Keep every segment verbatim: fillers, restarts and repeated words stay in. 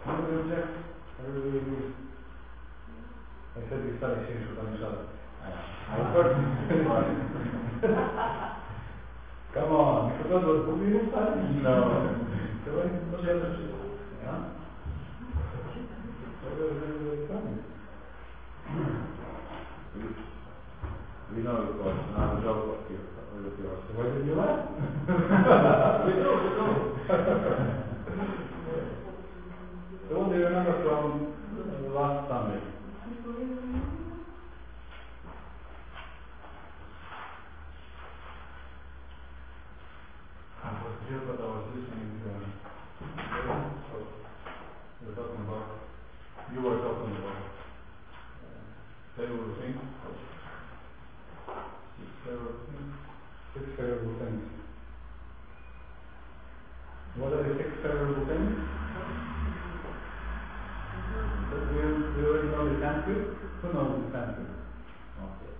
Nobody objects? Everybody agrees? I said we study Shishut on each other. I heard. Come on, you forgot what book we were studying? No. So what is the other shit? Yeah? What is everybody studying? We know it was not a joke of yours. Why did you laugh? We know, we know. So what do you remember from the last Sunday? I was here, but I was listening to uh, so you were talking about, you were talking about uh, terrible things. Six terrible things. Six terrible things. What are the six terrible things? Do you, do you already know the Sanskrit? Who knows the Sanskrit? Okay.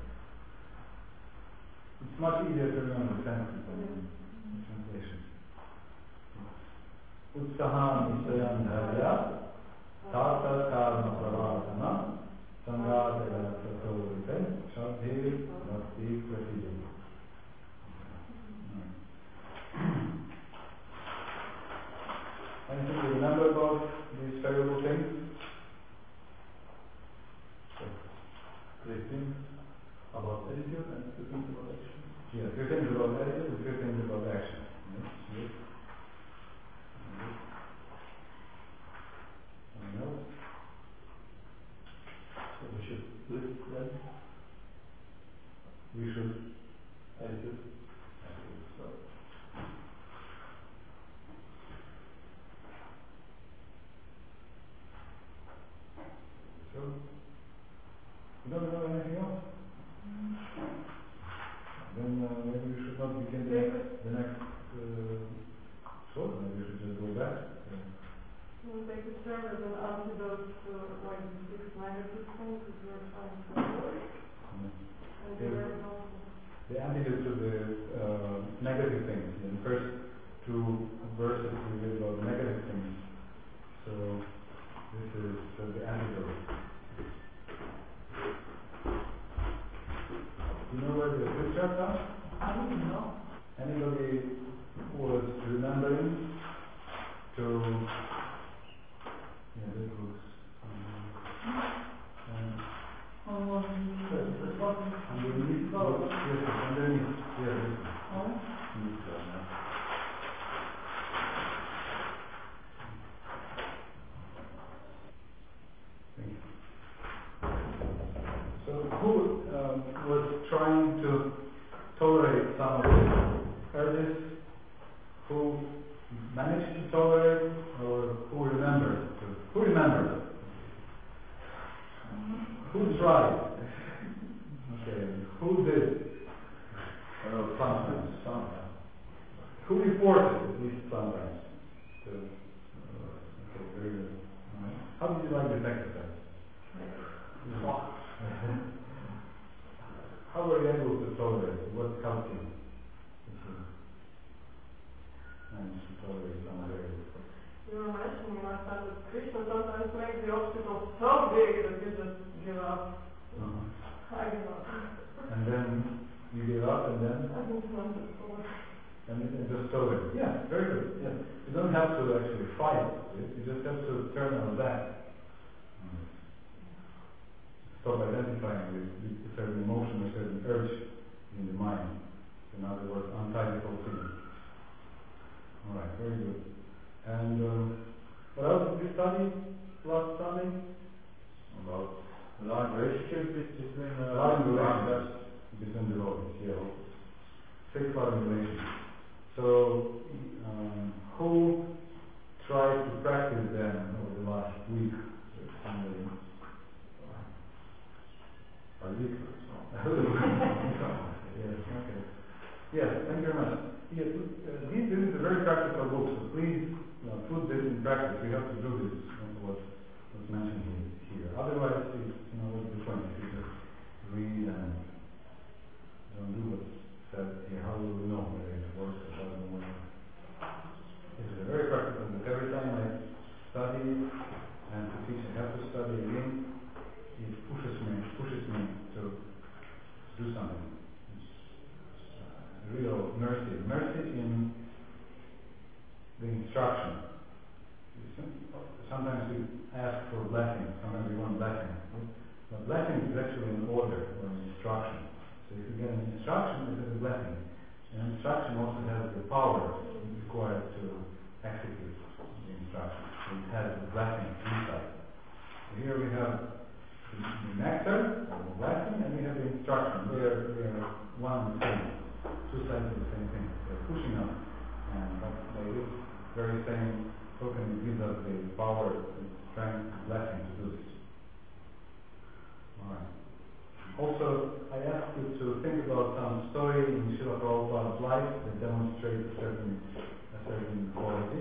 It's much easier to remember the Sanskrit than the translation. Utsahan Nisayam Dharya Tata Karma Pravartana Sangada Satorite Shadhi Bhakti Pratijam. Anything you remember about these terrible things? Three things about attitude and two things about action. Yeah, three things about attitude and three things about action. Yes, yes. Anything else? So we should list them. We should attitude. Attitude. So. So. You don't know anything else? Mm. Then uh, maybe we should not begin the next, the next uh, so maybe we should just go back. Yeah. Well, they could serve as an antidote for like the six negative things that we're trying to avoid. Mm. And Yeah. very helpful. The antidote to the uh, negative things. In the first two verses we read about negative things. So this is uh, the antidote. You know where the flipcharts are? I don't know. Anybody who was remembering to yeah, this looks um, um, Um, yes, underneath, oh. yes, underneath, yes. Oh. So who um, was trying to tolerate some of the urges? Who managed to tolerate, or who remembered? Who remembered? Who tried? Okay. Who did? Oh, Sometimes. sometimes. Who reported at least sometimes? So, uh, okay, very good. All right. How did you like this exercise? How were you able to tolerate it? What helped you? Managed to tolerate some of it. You were mentioning last time that Krishna sometimes makes the obstacles so big that you just give up. Uh-huh. I give up. And then you give up, and then I think I'm just full. and, and just tolerate. Yeah, very good. Yeah, you don't have to actually fight it. You just have to turn on back. Stop identifying with, with a certain emotion or certain urge in the mind. In other words, untie the whole thing. Alright, very good. And um, what else did we study last Sunday? About long relationship between uh, Loving relations between the devotees, yeah. Six loving relations. So, um, who tried to practice them over the last week? Somebody. A week or so. Yes, okay. Yes, thank you very much. Yes, uh, this, this is a very practical book, so please uh, put this in practice. We have to do this, what was mentioned here. Otherwise, it's, you know, what's the point? If you just read and don't do what's said here, how will we know whether it works or doesn't work? This is a very practical book. Every time I study study again, it pushes me, pushes me to do something. It's uh, real mercy, mercy in the instruction. Sometimes we ask for blessing, sometimes we want blessing. But blessing is actually an order or an instruction. So if you get an instruction, this is a blessing. An instruction also has the power required to execute the instruction. So it has the blessing inside. So here we have the, the nectar, or the blessing, and we have the instruction. They are, they are one and the same. Two sides of the same thing. They're pushing us. And by this very same token, it gives us the power, the strength, the blessing to do this. Alright. Also, I asked you to think about some story in Srila Prabhupada's life that demonstrates a certain, a certain quality.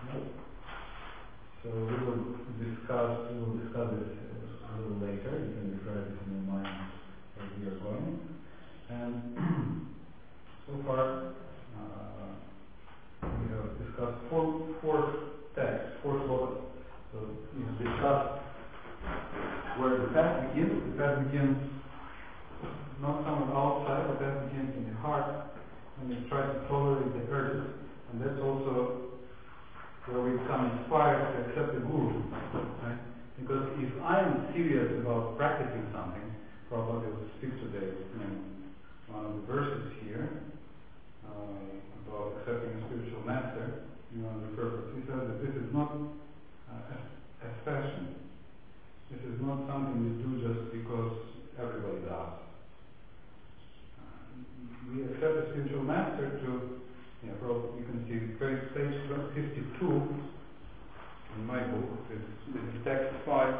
So we will discuss, we will discuss this a little later. You can refer this in your mind as we are going. And so far, uh, we have discussed four, four texts, four slokas. So we have discussed where the path begins. The path begins not somewhere outside, the path begins in the heart, and we try to tolerate the urges. And that's also where we become inspired to accept the Guru. Right? Because if I'm serious about practicing something, probably will speak today in one of the verses here uh, about accepting a spiritual master. You know the purpose. He says that this is not uh, a, a fashion. This is not something we do just because everybody does. Uh, we accept a spiritual master to, you know, probably you can see page fifty-two in my book. This, this is text five.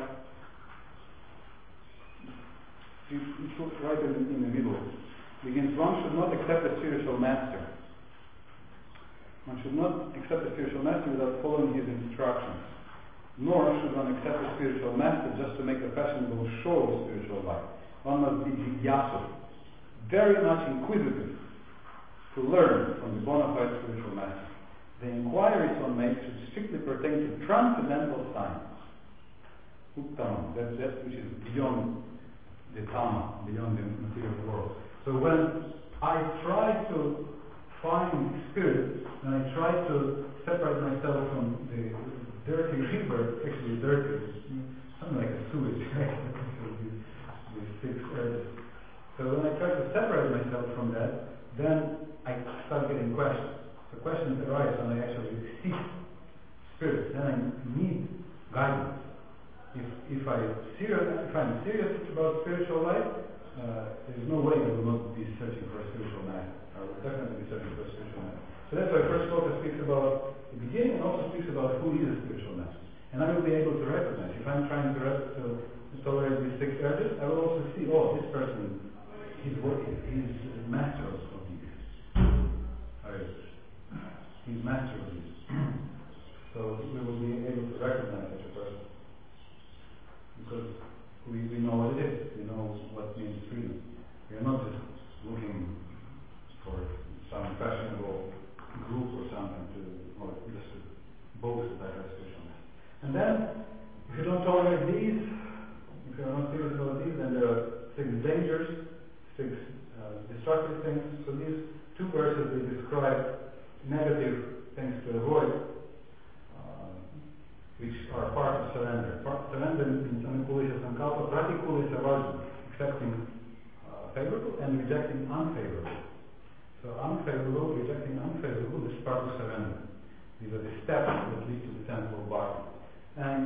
You, you put right in, in the middle. Begins, one should not accept a spiritual master. One should not accept a spiritual master without following his instructions. Nor should one accept a spiritual master just to make a fashionable show of spiritual life. One must be jigyasu, very much inquisitive, to learn from the bona fide spiritual master. The inquiries one makes should strictly pertain to transcendental science. Uttamam, that's that which is beyond the Tama, beyond the material world. So when I try to find spirit, and I try to separate myself from the dirty river, actually dirty, something like a sewage, these six urges. So when I try to separate myself from that, then I start getting questions. So questions arise when I actually seek spirit. Then I need guidance. If if I serious, if I'm serious about spiritual life, uh, there is no way I will not be searching for a spiritual master. I will definitely be searching for a spiritual master. So that's why first sloka speaks about the beginning and also speaks about who is a spiritual master. And I will be able to recognize, if I'm trying to, rep- to, to tolerate these six urges, I will also see, oh, this person, he's working, he's master of these. He's master of these. So we will be able to recognize such a person. Because we, we know what it is, we know what means freedom. We are not just looking for some fashionable group or something to, or just to boast that I have spiritual master. And then, if you don't tolerate these, if you are not serious about these, then there are six dangers, six uh, destructive things. So these two verses, they describe negative things to avoid, uh, which are part of surrender. Part, surrender means anukulisa sankalpa, pratikulisa varjana, accepting uh, favorable and rejecting unfavorable. So unfavorable, rejecting unfavorable is part of surrender. These are the steps that lead to the temple of bhakti. And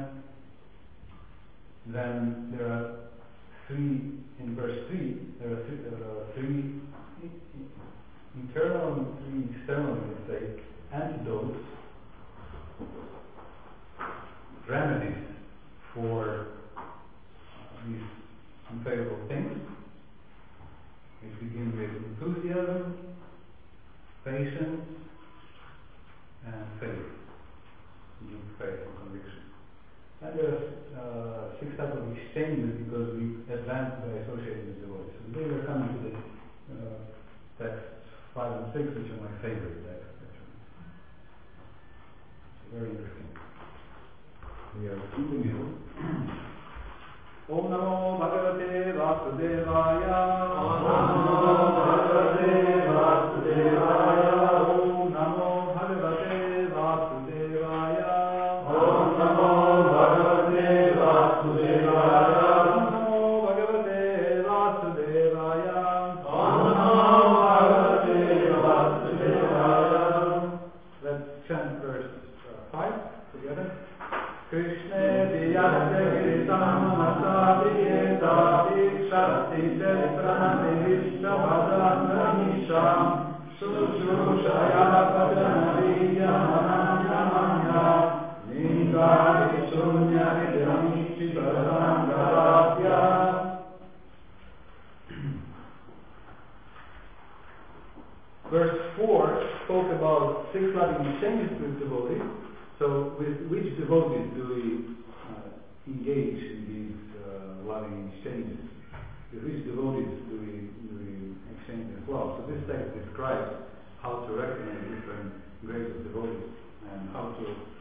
then there are three, in verse three, there are three, there are three internal and three external, let's say, antidotes, remedies for uh, these unfavorable things. Which begin with enthusiasm, patience, and faith. Deep faith or conviction. And there are uh, six types of exchanges because we advance by associating with the voice. So today we're coming to this uh, text five and six, which are my favorite texts actually. It's very interesting. We are in the middle. Om Namo Bhagavate Vasudevaya. Om Namo Bhagavate Vasudevaya. Om Namo Bhagavate Vasudevaya. Om Namo Bhagavate Vasudevaya. Om Namo Bhagavate Vasudevaya. Om Namo Bhagavate Vasudevaya. Let's chant verse uh, five together. Krishna Diyasya Giritam Masadiyeta Dikshati Chaitrana Vishta Bhadranisha Sushrushaya Bhadraniya Manamya Ningari Sunya Nidami Chidaram Garatya. Verse four spoke about six loving exchanges with devotees. So, with which devotees do we uh, engage in these uh, loving exchanges? With which devotees do we, do we exchange this love? So, this text describes how to recognize different grades of devotees and how to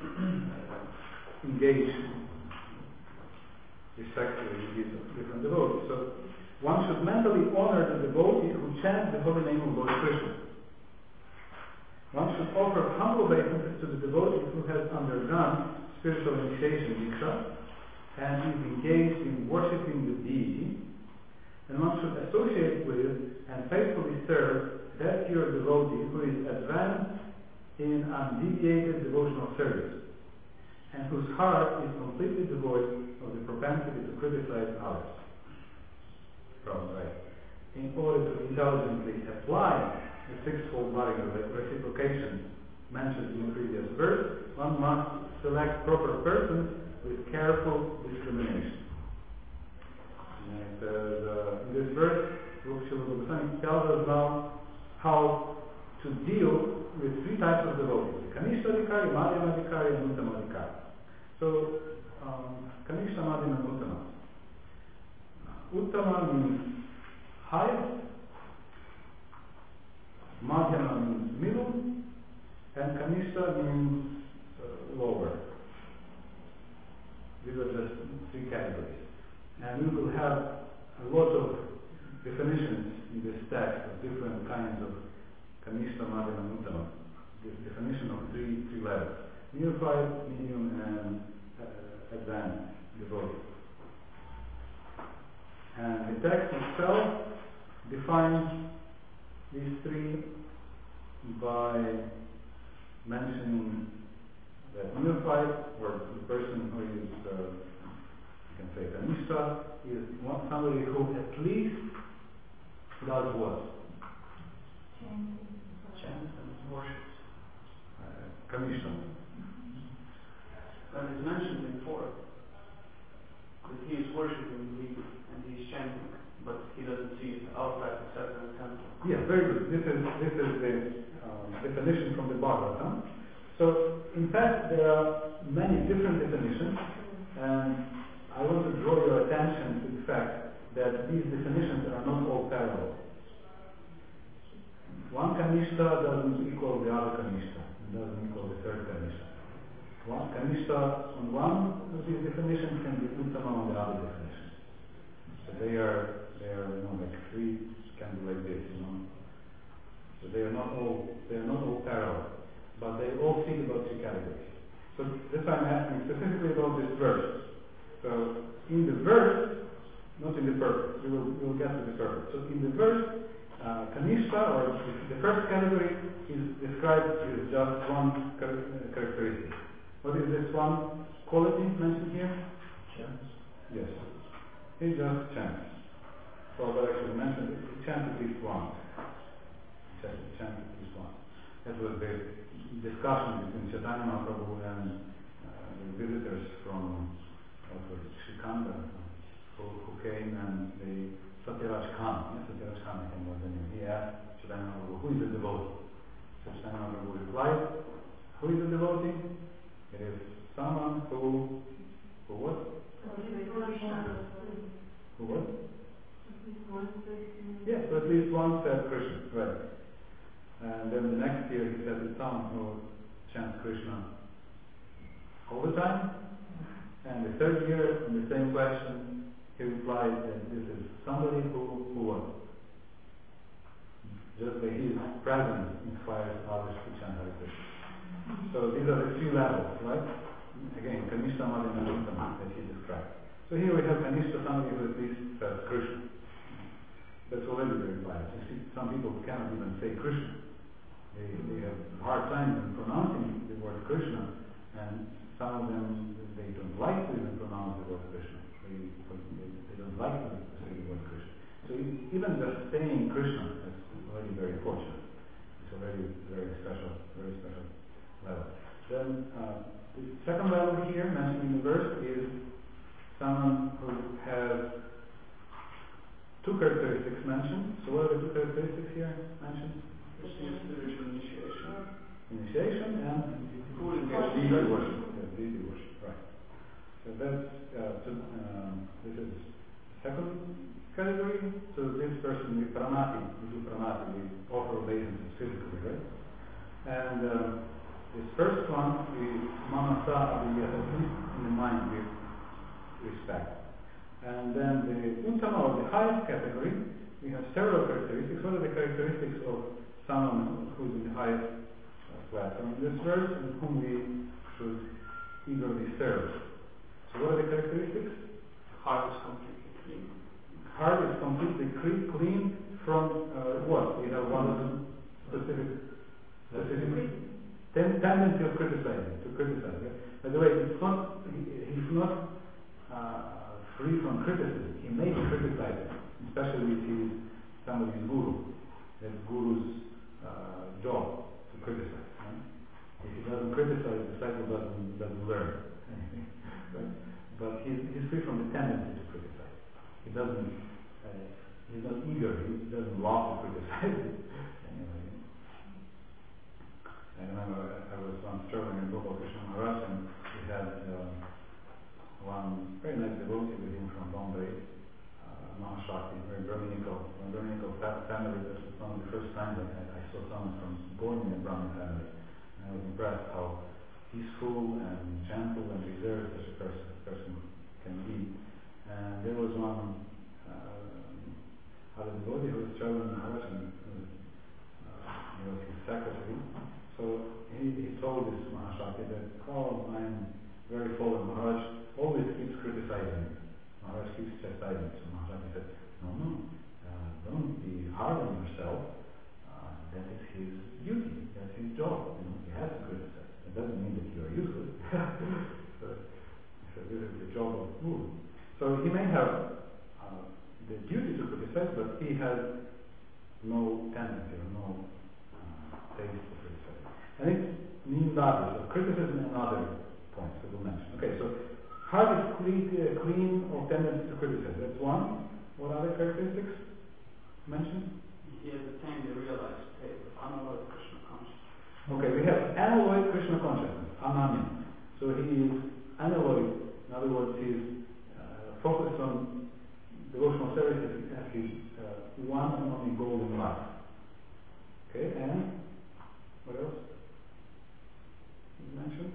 engage respectfully with these different devotees. So, one should mentally honor the devotee who chants the holy name of Lord Krishna. One should offer humble obeisances to the devotee who has undergone spiritual initiation diksha and is engaged in worshipping the deity. And one should associate with and faithfully serve that pure devotee who is advanced in undeviated devotional service and whose heart is completely devoid of the propensity to criticize others. From right. In order to intelligently apply the sixfold loving reciprocation mentioned in the previous verse, one must select proper persons with careful discrimination. And it says, uh, in this verse, Srila Goswami tells us now how to deal with three types of devotees: Kanishta Adhikari, Madhyama Adhikari, and Uttama Adhikari. So, um, Kanishta, Madhyama, and Uttama. Uttama means highest, Madhyama means middle, and Kanishta means uh, lower. These are just three categories. And we will have a lot of definitions in this text of different kinds of Kanishta, Madhyama, and Uttama. This definition of three, three levels: neophyte, medium, and uh, advanced devotee. And the text itself defines these three by mentioning that neophyte, or the person who is, uh, you can say Kanishta, is one, somebody who at least does what? Chants and worships. Uh, Kanishta. But it's mentioned before that he is worshipping me and he is chanting, but he doesn't see it outside the seven temple. Yeah, very good. This is this is the um, definition from the Bhagavatam. So, in fact, there are many different definitions, and I want to draw your attention to the fact that these definitions are not all parallel. One Kanishta doesn't equal the other Kanishta, and doesn't equal the third Kanishta. One Kanishta on one of these definitions can be Uttama on the other definition. So they are, they are, you know, like three can be like this, you know. So they are not all, they are not all parallel, but they all speak about two categories. So that's why I'm asking specifically about this verse. So in the verse, not in the purpose, we will, we will get to the purpose. So in the verse, uh, Kanishta, or the first category, is described with just one char- characteristic. What is this one quality mentioned here? Chants. Yes. He just chants. Well, but actually mentioned it, he chants at least once. He chants at least once. That was the discussion between Chaitanya Mahaprabhu and uh, the visitors from also Shikanda, who, who came, and the Satyaraj Khan, yes, Satyaraj Khan, I think was the name. He asked Chaitanya Mahaprabhu, who is the devotee? So Chaitanya Mahaprabhu replied, who is the devotee? It is someone who, who what? Who what? Yes, so at least one said Krishna, right. And then the next year he said it's someone who chants Krishna all the time. And the third year, in the same question, he replied that this is somebody who, who what? Just by his presence inspires others to chant Hare Krishna. So these are the three levels, right? Again, Kanishta, Madhyama, and Uttama that he described. So here we have Kanishta, somebody who at least says Krishna. That's already very pious. You see, some people cannot even say Krishna. They, they have a hard time even pronouncing the word Krishna, and some of them, they don't like to even pronounce the word Krishna. They, they, they don't like to say the word Krishna. So even just saying Krishna is already very fortunate. It's already very special, very special level. Then uh, the second level here mentioned in the verse is someone who has two characteristics mentioned. So what are the two characteristics here mentioned? Spiritual initiation. Initiation and Food deity worship. Yes, deity worship, right. So that's uh, to, um, this is the second category. So this person we pranati, we do pranati, we offer obeisances physically, right? And uh, this first one, we manasa abhiyat, at least in the mind we respect. And then the uttama, or the highest category, we have several characteristics. What are the characteristics of someone who is in the highest uh, platform in this verse and whom we should eagerly serve? So what are the characteristics? Heart is completely clean. Heart is completely clean, clean from uh, what? We have one specific, specific ten, tendency of criticizing, to criticize. Right? By the way, it's not, he, he's not uh, free from criticism. He may be criticized, especially if he's somebody's guru. That's guru's uh, job to criticize. Right? If he doesn't criticize, the disciple doesn't, doesn't learn anything. Right? But he's, he's free from the tendency to criticize. He doesn't, uh, he's not eager, he doesn't love to criticize. Anyway. I remember I was once traveling in Gopal Krishna Maharaj, and we had um, one very nice devotee with him from Bombay, uh, Mahashakti, very Brahminical, a Brahminical fa- family. That was one of the first times I, I saw someone from born in a Brahmin family. And I was impressed how peaceful and gentle and reserved such a person, person can be. And there was one uh, other devotee who was traveling in Maharaj, and uh, he was his secretary. So he, he told this Mahashakti that, oh, I'm very fond of Maharaj, always keeps criticizing me. Maharaj keeps chastising me. So Mahashakti said, no, no, uh, don't be hard on yourself. Uh, that is his duty, that's his job. You know, he has to criticize. It doesn't mean that you are useless. so, so this is the job of the guru. So he may have uh, the duty to criticize, but he has no tendency or no uh, taste to criticize. And it's nindadi, so criticism and other points that we'll mention. Okay, so heart is clean, uh, clean of tendency to criticize. That's one. What other characteristics mentioned? He has attained the realized state of unalloyed Krishna consciousness. Okay, we have unalloyed Krishna consciousness, ananya. So he is unalloyed. In other words, he is uh, focused on devotional service as his uh, one and only goal in life. Okay, and what else? You mentioned?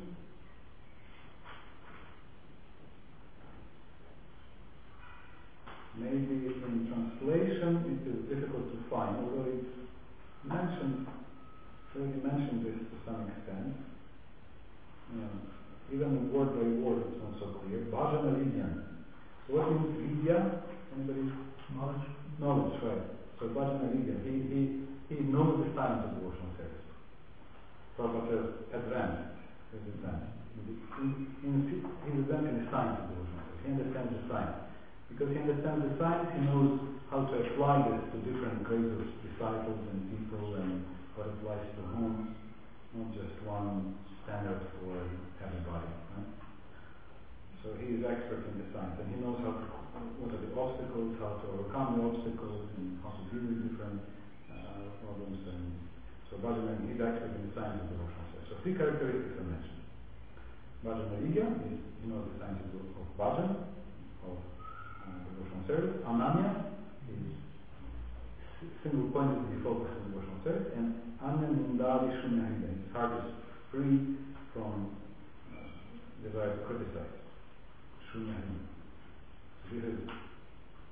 Maybe in translation it is difficult to find, although it's mentioned, already mentioned this to some extent. Yeah. Even word by word it's not so clear. Bhajana Vidya. So what means Vidya? Anybody? Knowledge. Knowledge, right. So Bhajana Vidya. He, he, he knows the science of devotional service. Prabhupada says advanced. He's advanced. In, in, he's advanced in the science of devotional service. He understands the science. Because he understands the science, he knows how to apply this to different grades of disciples and people and what applies to whom, not just one standard for everybody. Right? So he is expert in the science, and he knows how to, what are the obstacles, how to overcome the obstacles, and how to deal with different uh, problems. And so Bhajana, he's expert in the science of devotional service. So three characteristics are mentioned. Bhajana Vigya is, you know, the science of, of bhajan, of devotional service. Ananya is single pointedly focused on devotional service, and Anya Nindadi Shunyahida, his heart is free from uh, desire to criticize. Shunyahida. So this is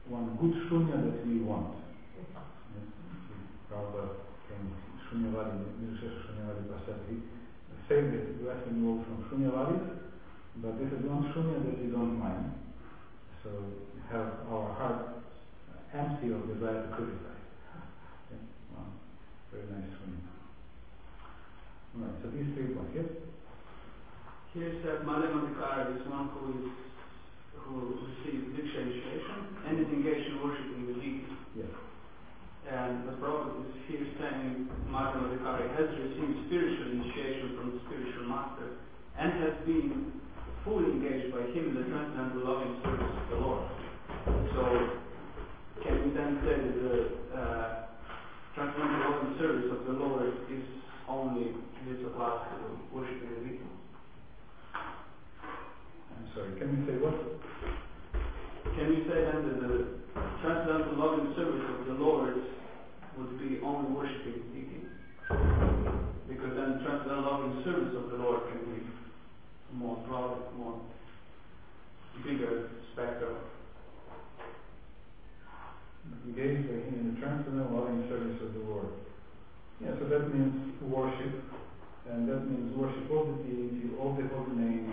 one good shunya that we want. Yes. Prabhupada came Shunyavadi, Nirshesha Shunyavadi Pasati, saved the Western world from Shunyavadis, but this is one shunya that we don't mind. So we have our heart empty of desire to criticize. Okay. Wow. Very nice shunya. Alright, so these three points, yes? Here said Madhyamadikara is one who is who receives Diksha initiation and is engaged in worshipping the deity. Yes. And the Prabhupada is here saying Madhyamadikara has received spiritual initiation from the spiritual master and has been fully engaged by him in the transcendental loving service of the Lord. So, can we then say that the uh, transcendental loving service of the Lord is only this applies to worshipping the deity? I'm sorry, can you say what? Can we say then that the transcendental loving service of the Lord would be only worshipping the deity? Because then transcendental loving service of the Lord can be more broad, more bigger spectrum. Engaged by him in the transcendental loving service of the Lord. Yeah, so that means worship, and that means worship of the deity, of the holy name,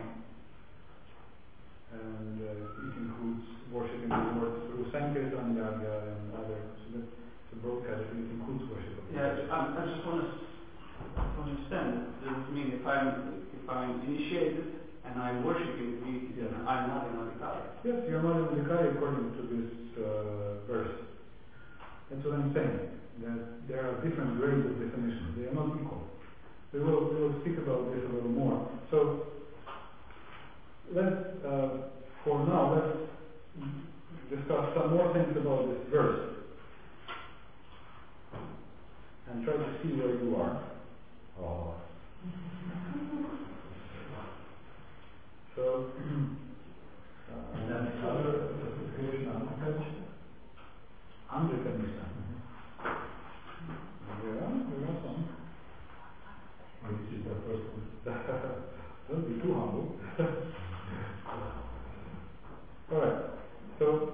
and uh, it includes worshiping the Lord through Sankirtan, Yagya, and other. So that's a broad category. It includes worship of the Yeah, Lord. I, I just want to understand. Does it mean if I'm if I'm initiated and I'm worshiping the deity, then I'm not an Adhikari? Yes, you're not an Adhikari according to this uh, verse. That's what I'm saying. That there are different grades of definition. They are not equal. We will we will speak about this a little more. So let's, uh, for now, let's discuss some more things about this verse and try to see where you are. Oh. So, uh, And then the other classification, Andre Kanishna. There are, there are some. which is the first one. Don't be too humble. Alright, so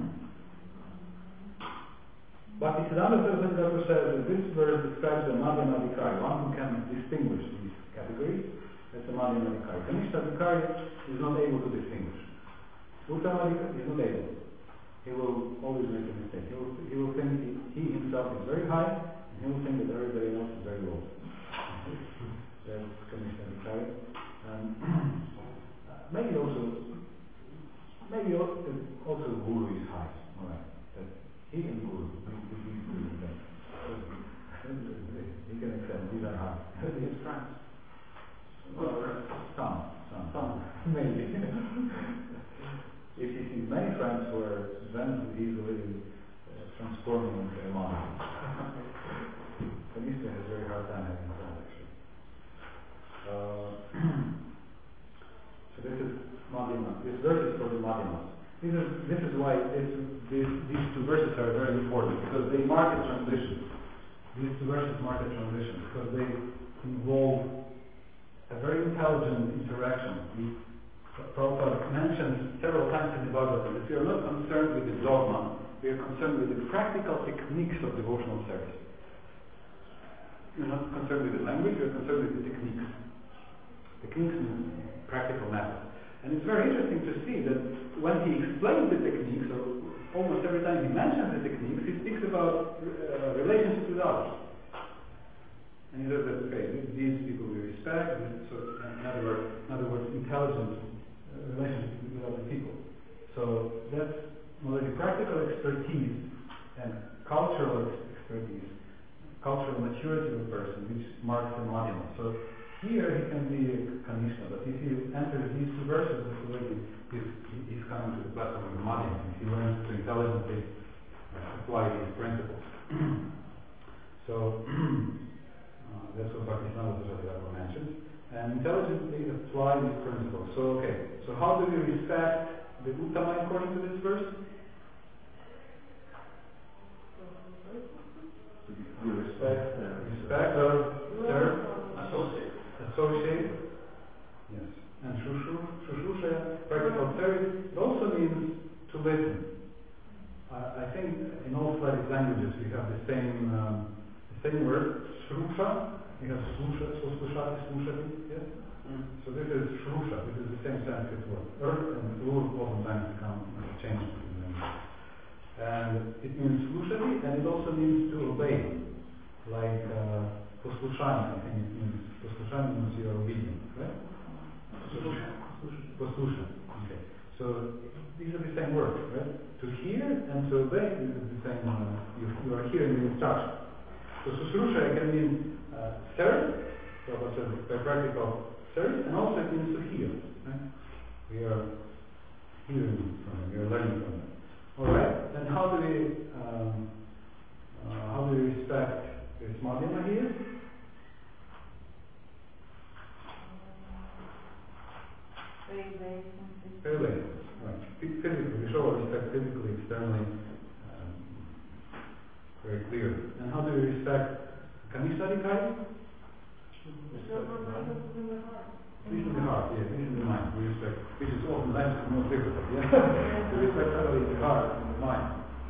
Bhaktisiddhanta Saraswati Thakur says that this verse describes the Madhyamadikari, one who can distinguish these categories. That's the Madhyamadikari. Kanishadikari is not able to distinguish. Uttamadikari is not able. He will always make a mistake. He will, he will think he, he himself is very high, and he will think that everybody else is very low. That's Kanishadikari. Um, maybe also, maybe also, also Guru is high. Alright. That he and Guru, he can accept, these are high. He has friends. Well, some, some, some, maybe. If he sees many friends who are then easily uh, transforming into a monk. Kanishka has a very hard time having friends, actually. Uh, so this is Madhyama. This verse is for the Madhyamas. This is, this is why this, this, these two verses are very important, because they mark a transition. These two verses mark a transition, because they involve a very intelligent interaction. We, Prabhupada mentions several times in the Bhagavatam that we are not concerned with the dogma, we are concerned with the practical techniques of devotional service. We are not concerned with the language, we are concerned with the techniques. Techniques means practical methods. And it's very interesting to see that when he explains the techniques, or almost every time he mentions the techniques, he speaks about uh, relationship with others. And he says that, okay, these people we respect, this, so in other words, in other words, intelligent uh, relationship with other people. So that's not only practical expertise and cultural expertise, cultural maturity of a person, which marks the Madhyama. So here he can be a Kanishka, but if he enters these two verses, it's already, he's, he's coming to the platform of the Madhyama. He learns to intelligently apply these principles. So uh, that's what Bhaktisiddhanta Saraswati Thakur mentions. And intelligently apply these principles. So, okay, so how do we respect the Uttama according to this verse? You respect them. Respect or serve, Associate. associate, yes, and shushu, shushusha, practical service. It also means to listen. I, I think in all Slavic languages we have the same um, the same word, shrusha. We have slusha, slushati, slushati, yes? Mm. So this is shrusha, this is the same Sanskrit word. Earth and ur oftentimes become changed in language. And it means slushati, and it also means to obey. Like uh, poslushani, I think it means. Poslushani means you are obedient, right? Poslusha. Okay. So these are the same words, right? To hear and to obey is the same. Uh, you, you are hearing the instruction. So sushrusha can mean uh, service, so what's a practical service, and also it means to hear. Right? We are hearing from them. We are learning from them. All right. And how do we um, uh, how do we respect this madhyama here? Physically, right. Physically, we show our respect physically, externally, um, very clear. And how do we respect Kanishta Adhikari? Peace in the heart, yeah, peace in the mind. We respect, which is often less the most difficult, yeah. We respect only the heart and the mind.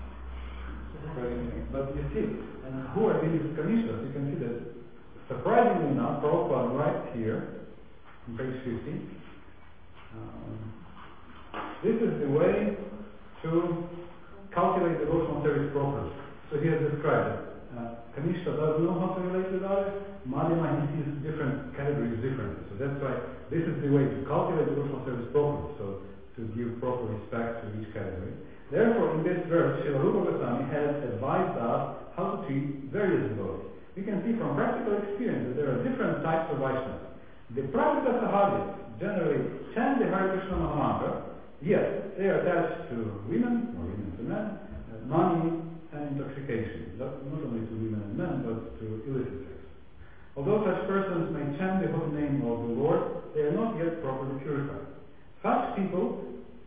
Very interesting. But you see, and who are these Kanishtas? You can see that, surprisingly enough, Prabhupada writes here, on page fifty, Um, this is the way to calculate devotional service properly. So he has described it. Uh, Kanishta doesn't know how to relate with others. Madhyama, he sees different categories differently. So that's why this is the way to calculate devotional service properly. So to give proper respect to each category. Therefore, in this verse, Srila Rupa Goswami has advised us how to treat various devotees. We can see from practical experience that there are different types of Vaishnavas. The Prakita Sahadis generally chant the Hare Krishna Mahamantra, yes, they are attached to women, or women to men, uh, money and intoxication, not, not only to women and men, but to illicit sex. Although such persons may chant the holy name of the Lord, they are not yet properly purified. Such people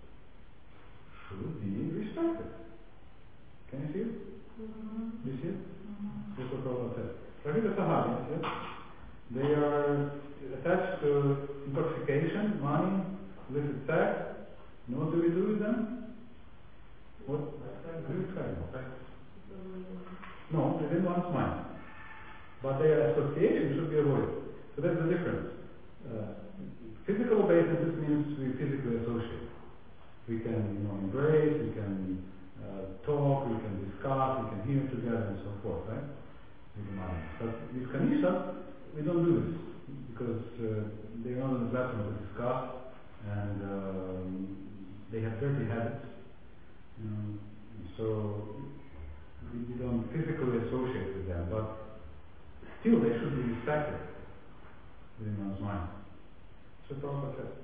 should be respected. Can you see it? Mm-hmm. Do you see it? Mm-hmm. That's what Prabhupada says. Prakita Sahadis, yes, they are attached to intoxication, money, illicit sex. You know what do we do with them? What? Do we try them? No, within one's mind. But their association should be avoided. So that's the difference. Uh, physical obeisances means we physically associate. We can, you know, embrace, we can uh, talk, we can discuss, we can hear together and so forth, right? With the mind. But with Kanishta, we don't do this. Because uh, they are not on the platform to discuss, and um, they have dirty habits. You know, so we, we don't physically associate with them, but still they should be respected within one's mind. So Prabhupada says,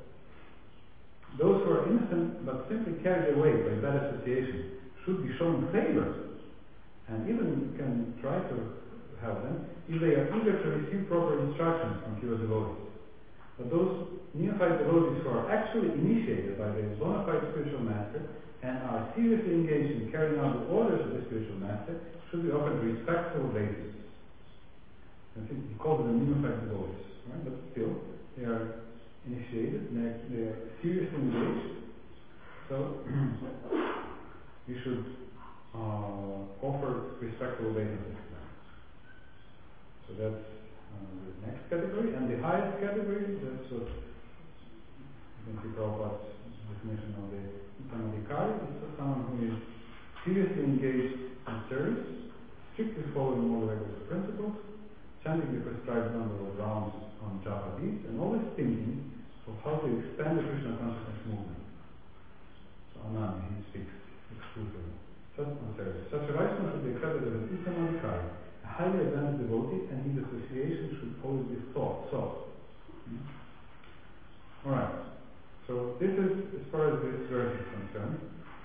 those who are innocent but simply carried away by bad association should be shown favor, and even can try to help them if they are eager to receive proper instructions from pure devotees. But those neophyte devotees who are actually initiated by their bona fide spiritual master and are seriously engaged in carrying out the orders of the spiritual master should be offered respectful obeisances. I think he calls them neophyte devotees, right? But still, they are initiated, they are, they are seriously engaged. So you should uh, offer respectful obeisances. So that's uh, the next category, and the highest category, that's what you can see Prabhupada's definition of the Uttamadhikari, is someone who is seriously engaged in service, strictly following all the regular principles, chanting the prescribed number of rounds on japa beads, and always thinking of how to expand the Krishna consciousness movement. So Anand, he speaks exclusively. Such on service. Such a Vaishnava should be accepted as an Uttamadhikari, highly advanced devotee, and his association should always be sought. sought. Hmm? Alright, so this is as far as this verse is concerned.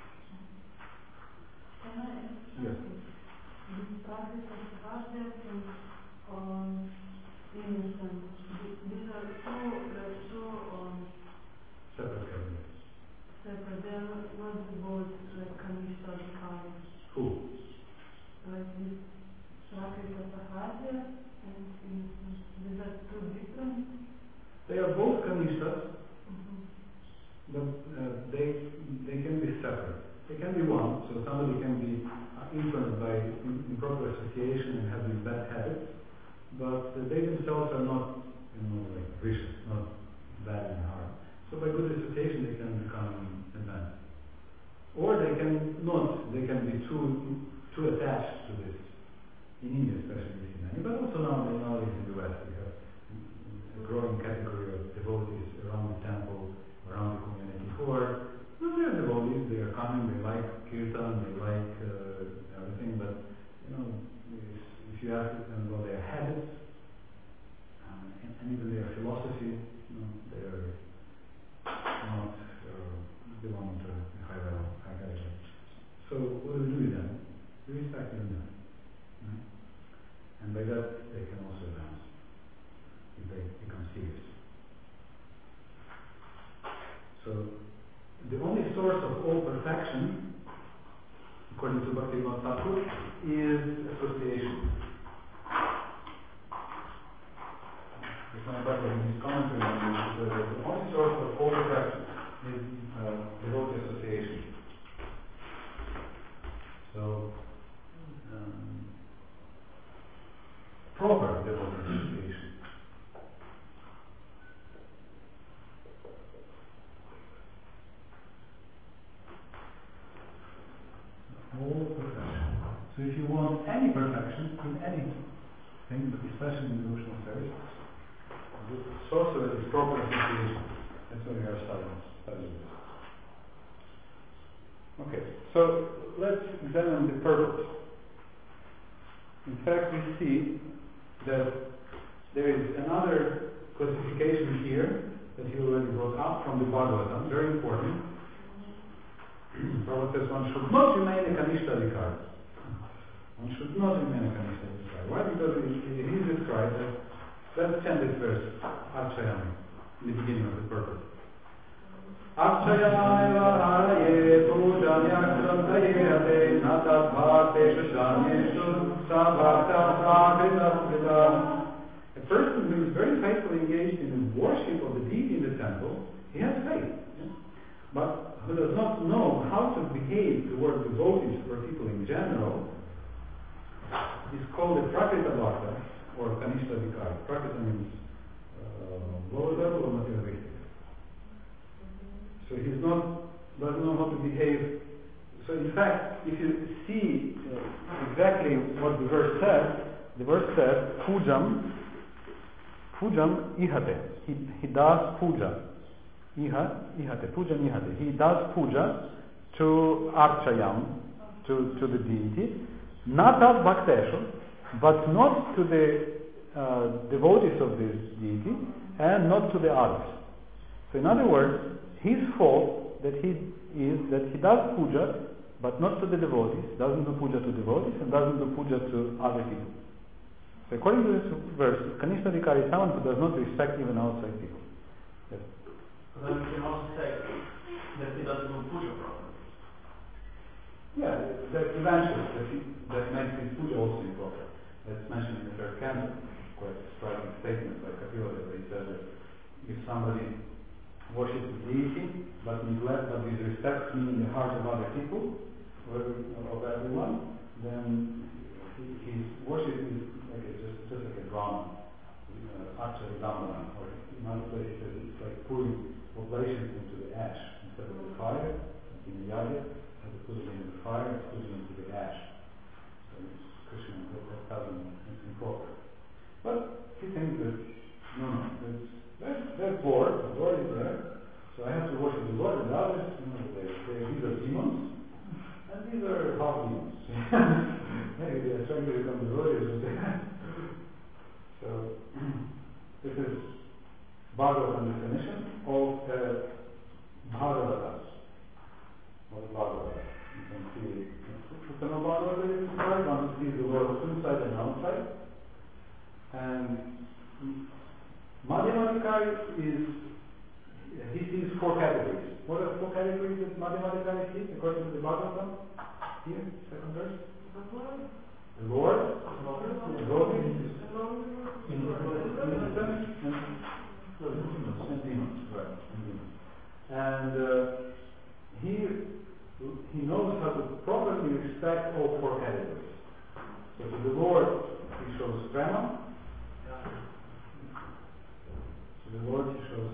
Can I ask Yes. This practice of Bhakti and um, innocence, these are two, uh, two um, Separate categories. separate. They are not, not both like Kanishta Adhikari. Who? Like this Prakita Sahadya and innocence. These are two different. They are both Kanishtas, Mm-hmm. but uh, they they can be separate. They They can be one, so somebody can be influenced by im- improper association and have these bad habits, but uh, they themselves are not, you know, like vicious, not bad and hard. So by good association they can become advanced. Or they can not, they can be too too attached to this. In India especially we see many, but also now nowadays in the West we have a growing category of devotees around the temple, around the community who are, well, they are devotees, they are coming, they like kirtan, they like uh, everything, but you know, if you ask them about their habits um, and, and even their philosophy, you know, they are not uh, belong to a high level, high category. So what do we do with them? We respect even them. Right? And by that they can also advance if they become serious. So the only source of all perfection, according to Bhaktivinoda Thakur, is association. Krishna in his commentary on this, the, the only source of all perfection is uh, devotee association. So, um, proper devotee association. All perfection. So if you want any perfection in anything, but especially in devotional service, the source of it is proper association. That's why we are studying, studying this. Okay, so let's examine the purpose. In fact, we see that there is another classification here that he already brought up from the Bhagavatam, very important. Prabhupada says one should not remain a Kanishta Adhikari. One should not remain a Kanishta Adhikari. Why? Because it, it is described as, let's chant this verse, Archayami, in the beginning of the purpose. Archayami varaye pujanyaksantayate natat bhakteshu shanyeshu sabhakta sakrita. A person who is very faithfully engaged in the worship of the deity in the temple, he has faith. Yeah? But who does not know how to behave toward devotees or people in general is called a Prakrita Bhakta or Kanishta Adhikari. Prakrita means uh, lower level or materialistic. So he's not, doesn't know how to behave. So in fact, if you see uh, exactly what the verse says, the verse says, Pujam, Pujam ihate. He, he does puja. Iha, ihate, puja ihate. He does puja to Archayam, to, to the deity, not at Bhakteshu, but not to the uh, devotees of this deity, and not to the others. So in other words, his fault that he is that he does puja, but not to the devotees, doesn't do puja to devotees, and doesn't do puja to other people. So according to this verse, Kanishta Adhikari is someone who does not respect even outside people. Yes. But then we can also say that he doesn't do puja properly. Yeah, that's eventually that, he, that makes his puja also improper. That's mentioned in the third canto. Quite a striking statement by Kapila where he says that if somebody worships the deity but neglects but disrespects me in the heart of other people, or of everyone, then his worship is like a, just, just like a drama, uh, actually Dhamma, or in other places it's like pouring oblations into the ash instead of the fire. In the yajna, instead of putting it in the fire, it's putting it into the ash. So it's Krishna, that, that doesn't, it's improper. But he thinks that, no, no, it's, there's, there's Lord, the Lord is there, so I have to worship the Lord, and the others, you know, they, they, these are demons, and these are half demons. Maybe they are trying to become devotees. So, this is Bhagavatam definition of uh, Bhagavatas. What is Bhagavata? You can see, Uttama Bhagavata is described, one sees the world inside and outside. And Madhyama Adhikari is, he sees four categories. What are the four categories that Madhyama Adhikari sees according to the Bhagavatam? Here, second verse. The Lord, the devotees, and demons. Right. And uh, he he knows how to properly respect all four categories. So to the Lord, he shows prema. To the Lord, he shows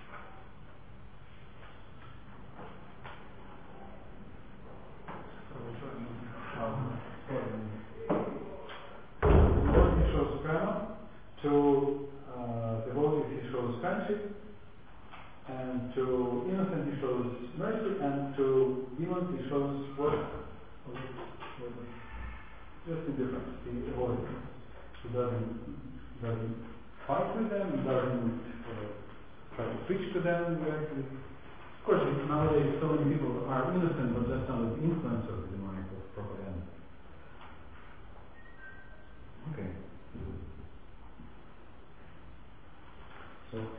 to uh, devotees he shows friendship, and to innocent he shows mercy, and to demons he shows what? Just the difference. He avoids them. He doesn't, doesn't fight with them, he doesn't uh, try to preach to them directly. Of course, nowadays so many people are innocent but just under the influence of the demonic propaganda. Okay. So, Uh,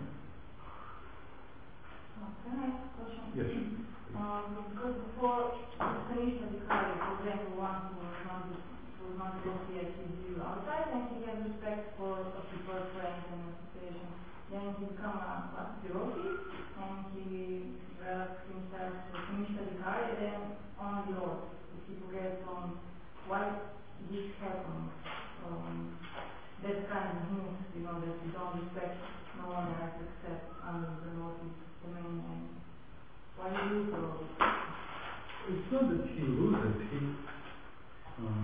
Can I ask a question? yes. Um, because before Kanishka Dikari, for example, one who was not who was not guilty at his view outside, and he has respect for a people, friends, and association. Then he become a what, devotee, and he develops himself to Kanishka Dikari, and then on the Lord. If he forgets on why this happens, um, that kind of means, you know, that you don't respect no one else except under the Lord's domain, and why do you so? It's not that he loses, he um,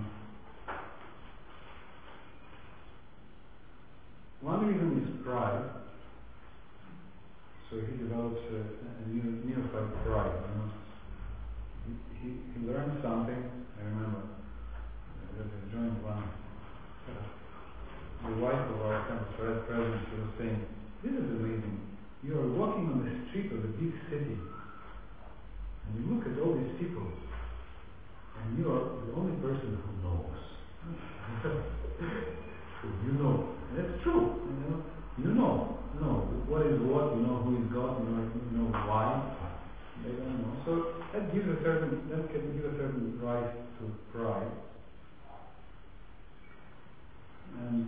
one reason is pride. So he develops a, a new neophyte pride. You know? he, he, he learns something. I remember uh, that I joined one uh, the wife of our campus president, she was saying, this is amazing. You are walking on the street of a big city, and you look at all these people, and you are the only person who knows. You know. And that's true. You know, you know. You know what is what, you know who is God, you know, you know why. They don't know. So that gives a certain, that can give a certain rise to pride. And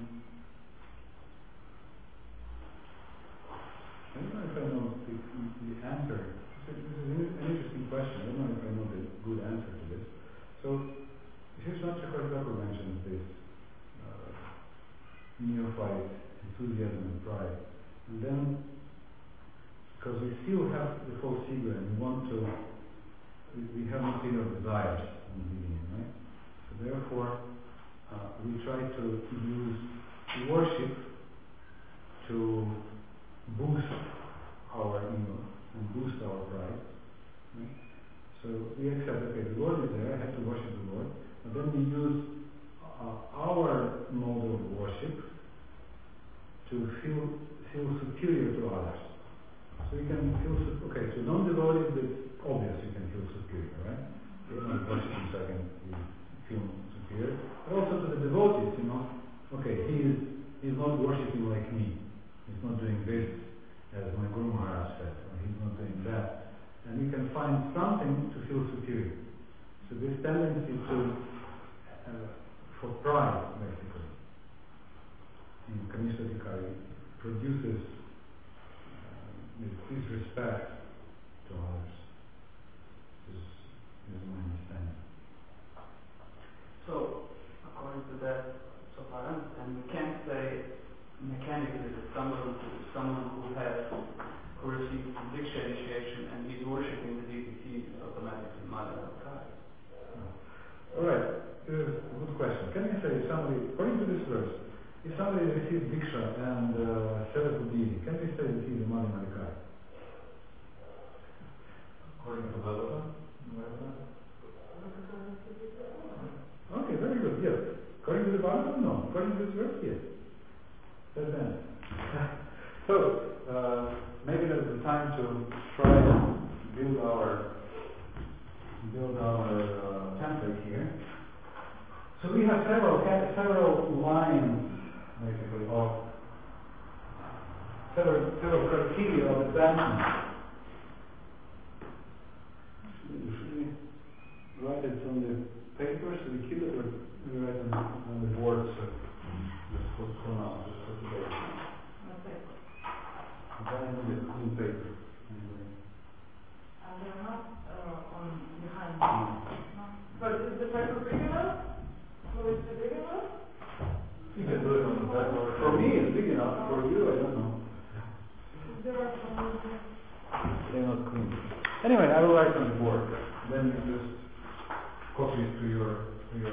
I don't know if I know the, the answer. This is an interesting question. I don't know if I know the good answer to this. So, Srila Chakravarti mentions this uh, neophyte enthusiasm and pride. And then, because we still have the whole Sigra and we want to, we, we have no fear of desires in the beginning, right? So therefore, uh, we try to use worship to boost our ego and boost our pride. Right? So we accept, okay, the Lord is there, I have to worship the Lord, but then we use uh, our mode of worship to feel feel superior to others. So you can feel, okay, to non-devotees it's obvious you can feel superior, right? You're not worshiping so I can feel superior. But also to the devotees, you know, okay, he is he's not worshiping like me. He's not doing this, as my Guru Maharaj said, or he's not doing that. And you can find something to feel superior. So this tendency to, uh, for pride, basically, in Kanishka Dikari, produces uh, this disrespect to others. This is my understanding. So, according to that, so far I understand, we can't say mechanically that someone who, someone who has who receives Diksha initiation and is worshipping the deity is automatically Madhyamaka. Alright, this is a good question. Can you say somebody, according to this verse, if somebody receives Diksha and uh, serves the deity, can we say that he is a Madhyamaka? According to Bhagavatam? Okay, very good, yes. According to the Bhagavatam, no. According to this verse, yes. That's the answer. So, uh, maybe there's the time to try and build our build our uh, template here. So we have several several lines, basically, of several several criteria of advancement. Should we write it on the paper so we keep it, or we write it on, on the board? So just for, for now, just for today. Okay, on the on paper. And they're not uh, on the anyway, I will write on the board. Then you just copy it to your to your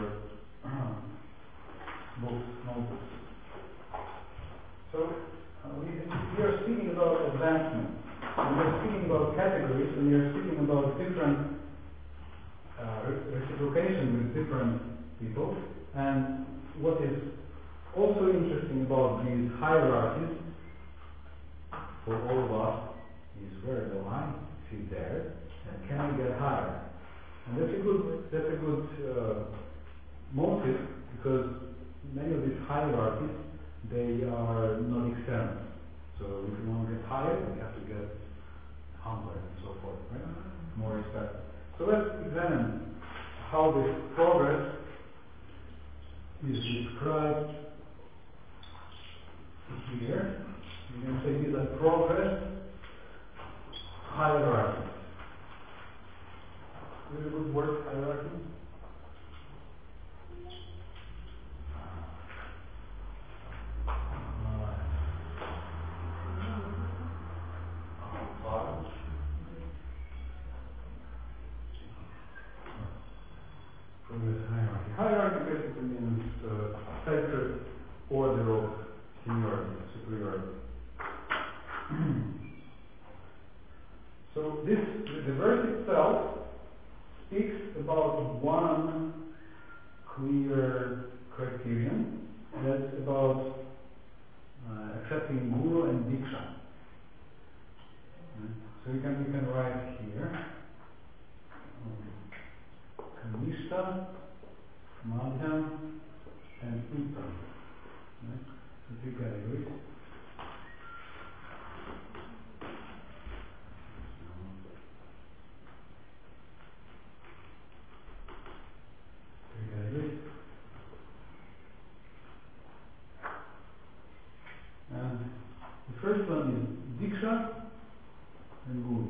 books, notebooks. So uh, we we are speaking about advancement. And we are speaking about categories, and we are speaking about different uh, reciprocation with different people. And what is also interesting about these hierarchies for all of us is where do I sit there, and can I get higher? And that's a good that's a good uh, motive, because many of these hierarchies, they are not external. So if you want to get higher, you have to get humbler and so forth, right? More respect. So let's examine how this progress is described here. You can say these are progress hierarchies. Is it a good word, hierarchy? Progress hierarchy. Hierarchy basically means uh, sacred order of seniority, superiority. So this, the verse itself speaks about one clear criterion, that's about uh, accepting guru and diksha. So you can you can write here Kanishta, Madhyam, and Uttam. Right? So three categories. Three categories. And the first one is Diksha and Guru.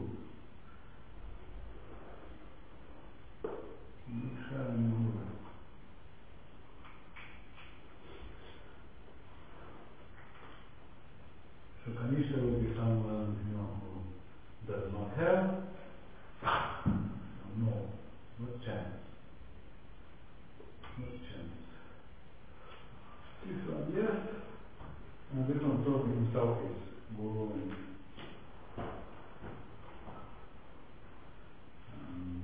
Diksha and Guru. So Kanishta will be someone, you know, who does not have. No, not chance. Not chance. This one, yes. And this one probably himself is Guru and um,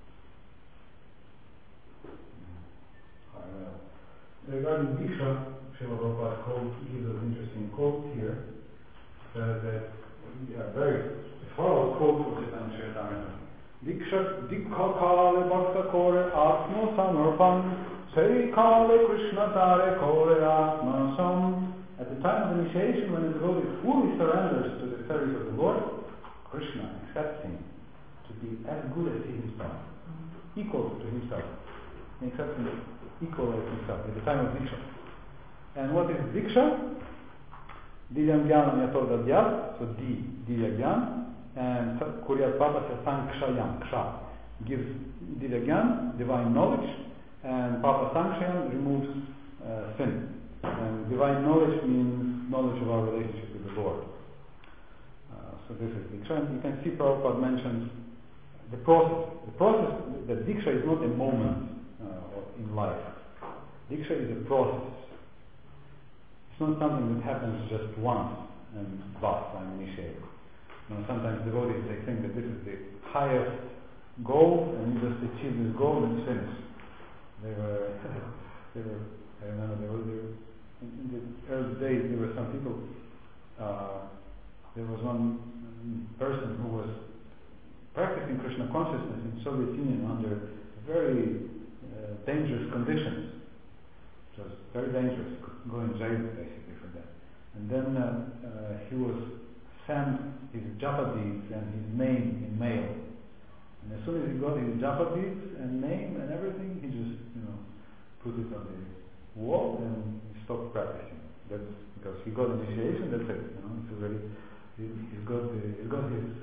uh, regarding Diksha, Srila Prabhupada quote, gives us an interesting quote here. Uh, that yeah, very follow quote from Chaitanya Charitamrita. Diksha Dikha Kale Bhakta Kore Atma Samarpan Sei Kale Krishna Tare Kore Atma Sam. At the time of initiation, when the devotee fully surrenders to the service of the Lord, Krishna accepts him to be as good as he himself, equal to himself. He accepts him equal as himself at the time of Diksha. And what is Diksha? Divyam Jnanam Yatoda Dhyat, so D, Divya Jnana, and Kuryat Papasya Sankshayam, Ksha, gives Divya Jnana, divine knowledge, and Papa Sankshayam removes uh, sin. And divine knowledge means knowledge of our relationship with the Lord. Uh, so this is Diksha. And you can see Prabhupada mentions the process. The process, that Diksha is not a moment uh, in life. Diksha is a process. It's not something that happens just once and thus I'm initiated. You know, sometimes devotees, they think that this is the highest goal and you just achieve this goal and it's finished. They were, they were, I remember they were, they were in the early days there were some people, uh, there was one person who was practicing Krishna consciousness in Soviet Union under very uh, dangerous conditions. It was very dangerous, could go in jail basically for that. And then uh, uh, he was sent his japa deeds and his name in mail. And as soon as he got his japa deeds and name and everything, he just, you know, put it on the wall and he stopped practicing. That's because he got initiation, that's it. You know, it's already, he, he's got the, he's got his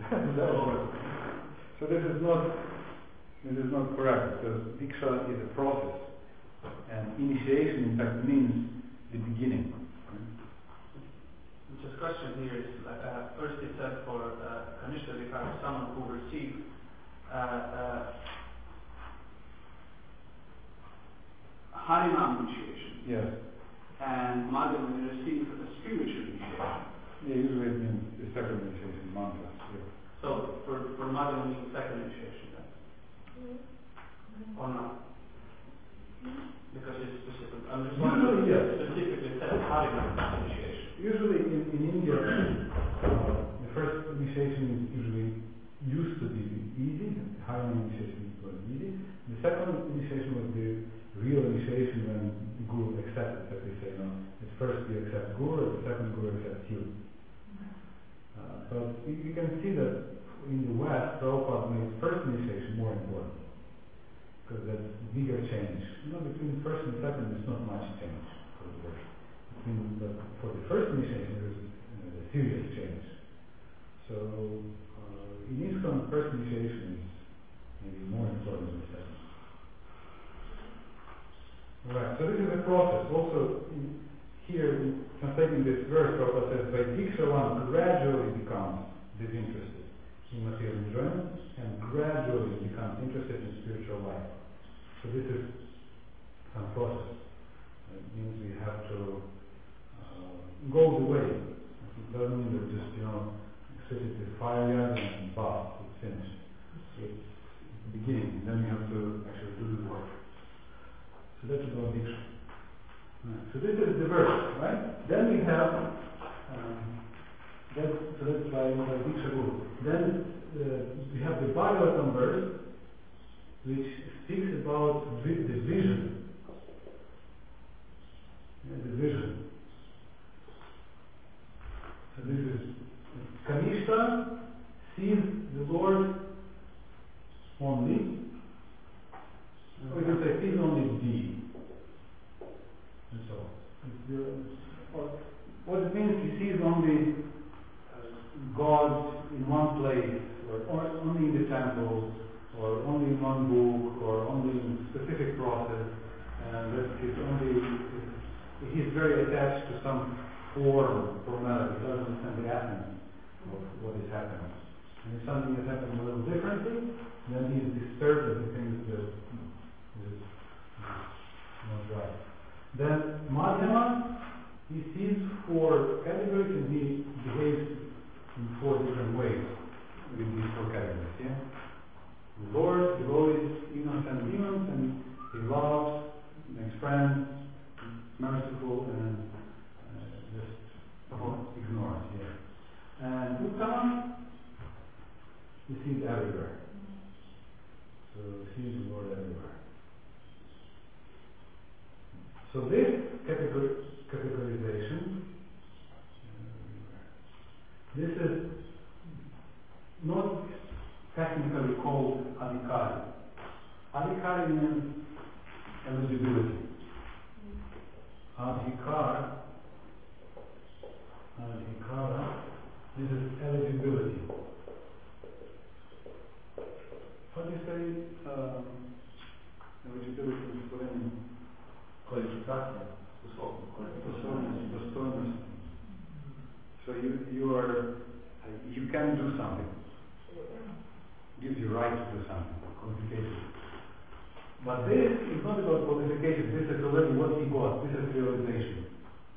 so this is not this is not correct, because Diksha is a process. And initiation, in fact, means the beginning. Just question here is, like, uh, first it said for uh, Kanishta Vikara, someone who received uh, Harinam initiation, Yes. and Madhyamani receive a spiritual initiation. Yeah, usually it means the second initiation, mantras. Yeah. So for for Madhyamani, second initiation then, or not? Because it's specific. I'm just wondering. Usually, yes. Specifically says Harinam initiation. Usually in, in India, uh, the first initiation is usually used to be easy. The higher initiation was easy. The second initiation was the real initiation when the Guru accepted, that we say, no, at first you accept Guru, at the second Guru accepts you. Uh, but you, you can see that in the West, Prabhupada made first initiation more important, because that's bigger change. You know, between the first and second, there's not much change for the world. Between, but for the first initiation, there's uh, a serious change. So, uh, in ISKCON, first initiation is maybe more important than the second. Right, so this is a process. Also, in, here, in translating this verse, Prabhupada says, by Diksha one gradually becomes disinterested in material enjoyment and gradually becomes interested in spiritual life. So this is some process. It means we have to uh, go the way. It doesn't mean that just, you know, sit at the fire yard and bath, it's finished. So it's the beginning, and then you have to actually do the work. So that's about Diksha. Right. So this is the verse, right? Then we have, um, that, so that's by, by Diksha Guru. Then uh, we have the Bhagavatam verse, which speaks about vi- the vision. Yeah, the vision. So this is Kanishta sees the Lord only. Or you can say sees only D. And so it's the, or, what it means, he sees only uh, God in one place, or, or only in the temple, or only in one book, or only in a specific process, and that he's only, he's very attached to some form, formality. He doesn't understand the essence of what is happening. And if something is happening a little differently, then he is disturbed and he thinks that this is not right. Then Madhyama, he sees four categories and he behaves in four different ways in these four categories. Yeah? The Lord, devotees, innocent demons, and he loves, makes friends, merciful, and uh, just ignores. Yeah. And Uttama, he sees everywhere. So he sees the Lord everywhere. So this categor- categorization, this is not technically called adhikari. Adhikari means eligibility. Adhikar, adhikara, this is eligibility. How do you say um, eligibility in Slovenian? Kwalifikacja, sposobność, Dostojność, dostojność. So you, you are, uh, you can do something. Gives you right to do something, qualification. But this is not about qualification, this is already what he got, this is realization.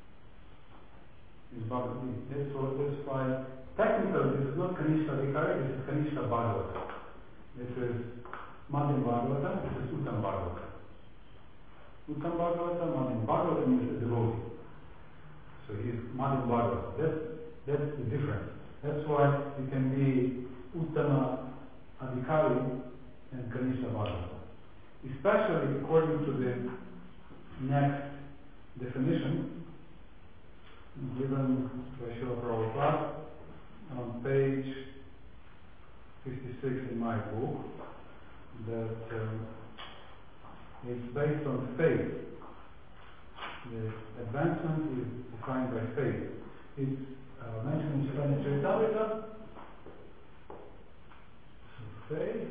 It's Bhagavad Gita. That's why, that's why, technically this is not Kanishta Adhikari, this is Kanishta Bhagavata. This is Madhyam Bhagavata, this is Uttam Bhagavata. Uttam Bhagavata, Madhyam Bhagavata means the devotee. So he is Madhyam Bhagavata. That's, that's the difference. That's why you can be Uttama Adhikari and Kanishta Bhagavata. Especially according to the next definition given by Srila Prabhupada on page fifty-six in my book, that um, it's based on faith. The advancement is defined by faith. It's uh, mentioned in Chaitanya Charitamrita. So faith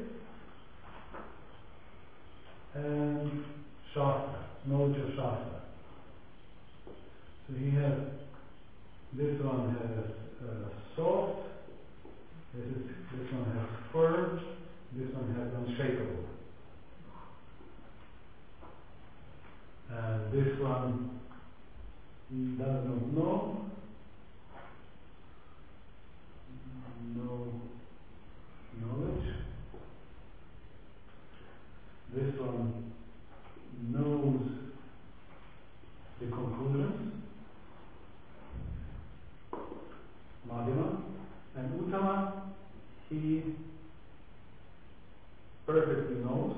and Shastra, knowledge of Shastra. So he has, this one has uh, soft, this, is, this one has firm, This one has unshakable. And this one does not know. No knowledge. This one knows the conclusions. Madhyama. And Uttama, he perfectly knows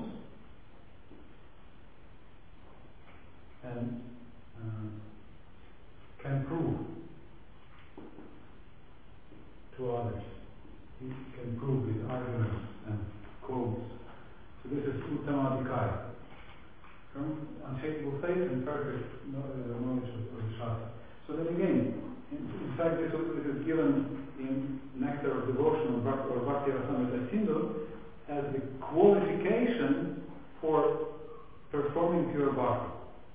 and uh, can prove to others. He can prove with arguments and quotes. So this is Uttamadhikari. From unshakable faith and perfect knowledge of the Shastra. So then again, in, in fact this, this is given in Nectar of Devotion or Bhakti, or Bhakti Rasamrita Sindhu as the qualification for performing pure bhakti.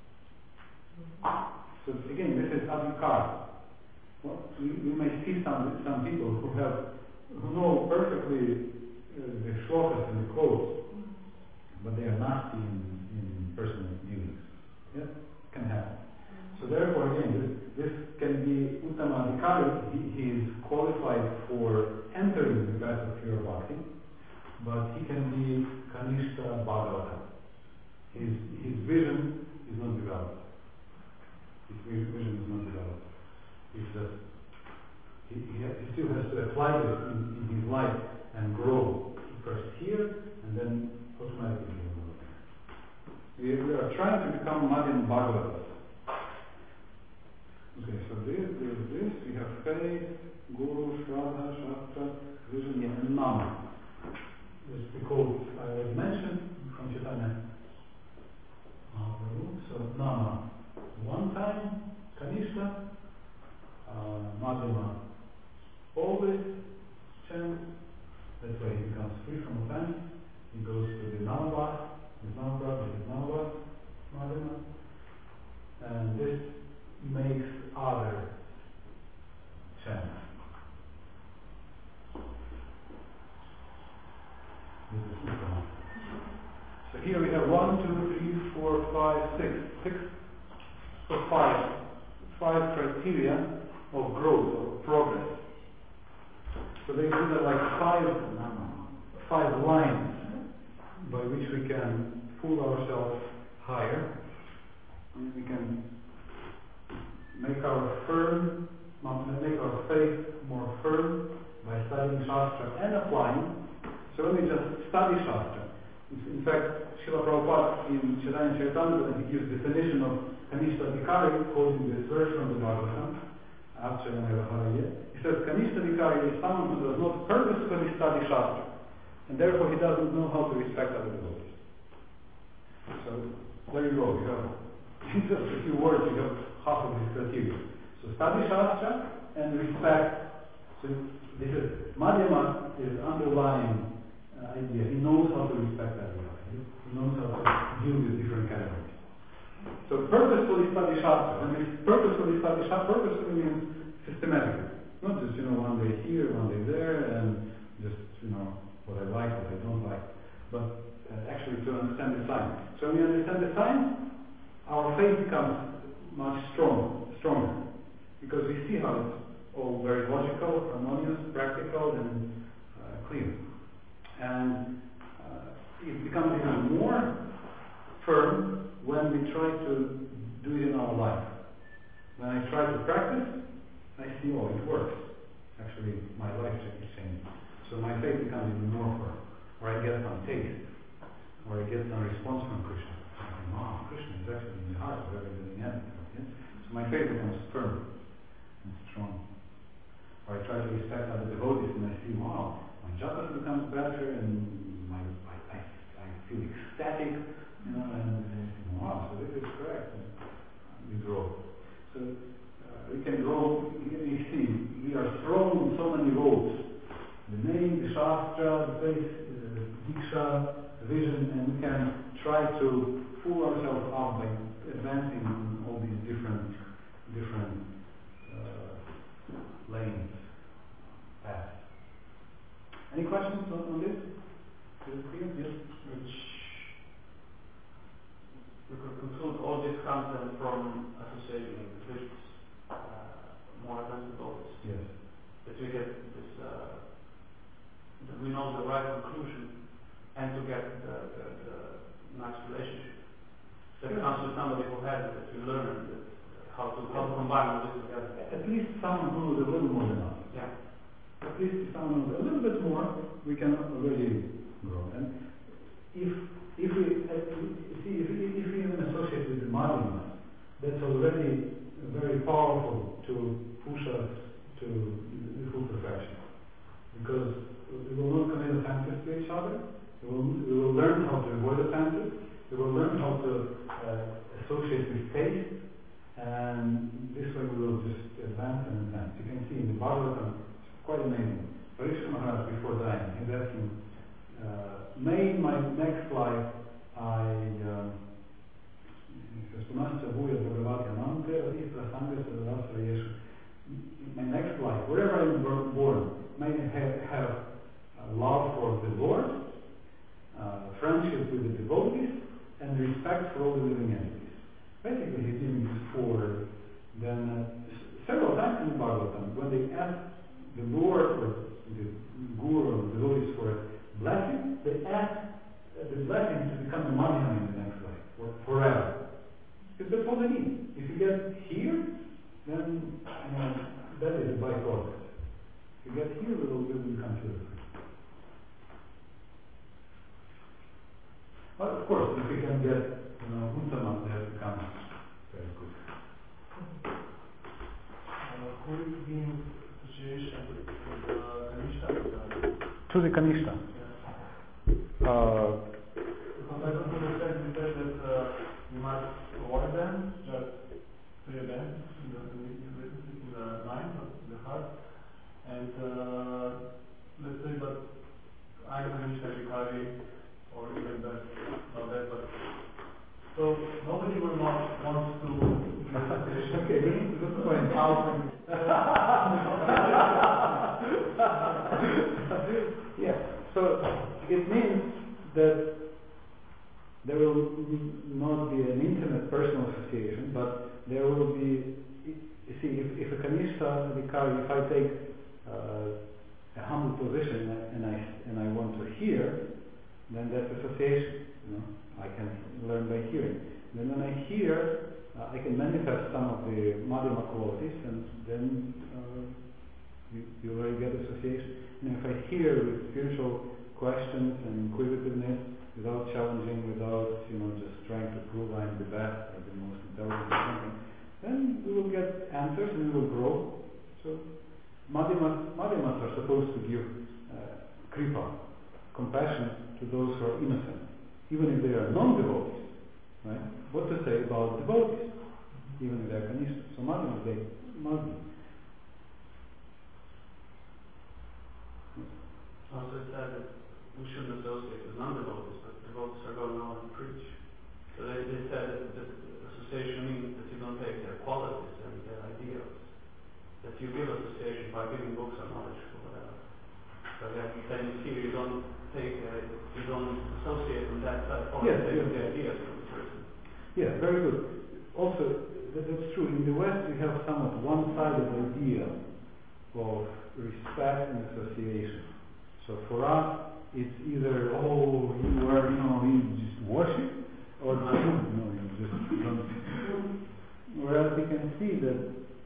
So again, this is adhikar. Well, we, we may see some some people who have who know perfectly uh, the shlokas and the quotes, but they are nasty in, in personal dealings. Yeah, can happen. So therefore, again, this, this can be Uttamadhikari. He, he is qualified for entering the path of pure bhakti, but he can be Kanishta Bhagavata. His his vision is not developed. His vision is not developed. It's just he, he, ha- he still has to apply this in, in his life and grow first here and then automatically grow there. We, we are trying to become Madhyam Bhagavatas. Okay, so this, this, this, we have faith, Guru, Shraddha, Shastra, vision, yeah, and Nama. This is the quote I already mentioned from Chaitanya Mahaprabhu. So Nama, one time, Kanishta, uh, Madhyama, always chant. That's why he becomes free from offense. He goes to the Namabhat, his Namabhat, his Namabhat, Madhyama, and this makes other chants. This is Uttama. So here we have one, two, three, four, five, six, six, so five, five criteria of growth or progress. So they do that like five, five lines by which we can pull ourselves higher, and we can make our firm, make our faith more firm by studying Shastra and applying. So when we just study Shastra, in fact, Srila Prabhupada in Chaitanya Charitamrita, he gives definition of Kanishta Adhikari, quoting this verse from the Bhagavatam, he says, Kanishta Adhikari is someone who does not purposefully study Shastra, and therefore he doesn't know how to respect other devotees. So, there you go, you have, in just a few words, you have half of this criteria. So study Shastra and respect. So this is, Madhyama is underlying uh, idea. He knows how to respect everybody. He knows how to deal with different categories. So purposefully study Shastra. When we purposefully study Shastra, purposefully means systematically. Not just, you know, one day here, one day there, and just, you know, what I like, what I don't like. But uh, actually to understand the science. So when we understand the science, our faith becomes much stronger, stronger. Because we see how it's all very logical, harmonious, practical, and uh, clear. And uh, it becomes even more firm when we try to do it in our life. When I try to practice, I see, oh, it works. Actually, my life is changing. So my faith becomes even more firm. Or I get some taste. Or I get some response from Krishna. I think, wow, Krishna is actually in the heart of everything else. Yes? So my faith becomes firm and strong. Or I try to respect other devotees and I see, wow, my japa becomes better and my I, I, I feel ecstatic, you know, and, and wow, so this is correct. And we grow. So uh, we can grow, you see, we are thrown in so many roads. The name, the Shastra, the place, the Diksha, the vision, and we can try to pull ourselves up by advancing in all these different different uh, lanes, paths. Any questions on, on this? Yes. which we could conclude all this content from associating individuals, uh, more advanced adults. Yes. That we get this, uh, that we know the right conclusion, and to get the, the, the nice relationship that Yeah. comes with somebody who has it, that we learn that, how to how to combine all this together. At least someone who knows a little more than us. Yeah. At least if someone knows a little bit more, we can already grow. And if if we uh, see if, if we even associate with Madhyama, that's already very powerful to push us to the full perfection. Because we will not commit offenses to each other. We will, we will learn how to avoid offenses. We will learn how to uh, associate with taste. And this way we will just advance and advance. You can see in the Bhagavatam, it's quite amazing. Parikshit Maharaj, before dying, he's asking, uh, may in my next life I, uh, my next life, wherever I'm born, may I have, have uh, love for the Lord, uh, friendship with the devotees, and respect for all the living entities. Basically, he's giving this forward. Then, uh, s- several times in the Bhagavatam, when they ask the Lord or the Guru or the devotees for a blessing, they ask uh, the blessing to become a Madhyama in the next life, or forever. Because that's all they need. If you get here, then you know, that is a byproduct. If you get here, it will, it will become purified. But of course, if we can get you know, Uttama, that becomes very good. Uh, who is being association with the Kanishta? To the Kanishta. Yeah. Uh, Because I don't understand, you said that uh, you might avoid them, just three events in the, in the, in the mind, or in the heart, and uh, let's say, but I'm Kanishta Vikari, or even that, not that, but so nobody will not want to do association. Okay, good point. Yeah, so it means that there will not be an intimate personal association, but there will be, you see, if, if a Kanishta Vikari, if I take uh, a humble position and I, and I want to hear, then that's association. You know, I can learn by hearing. Then when I hear, uh, I can manifest some of the Madhyama qualities, and then uh, you, you already get association. And if I hear with spiritual questions and inquisitiveness, without challenging, without you know just trying to prove I'm the best or the most intelligent or something, then we will get answers and we will grow. So Madhyamas, Madhyamas are supposed to give uh, kripa, compassion to those who are innocent, even if they are non-devotees. Right? What to say about devotees, even if they are Kanishta? So Madhyamas, they Madhyamas. Also, it said that we shouldn't associate with non-devotees, but devotees are going out and preach. So they, they said that, that association means that you don't take their qualities and their ideals. That you give association by giving books or knowledge or whatever. So that then you see you don't take, uh, you don't associate from that side, or Yes, take yes. the ideas from the person. Yes, very good. Also, that, that's true. In the West, we have somewhat one-sided idea of respect and association. So for us, it's either, oh, you are, you know, you just worship, or no, you just don't. Whereas we can see that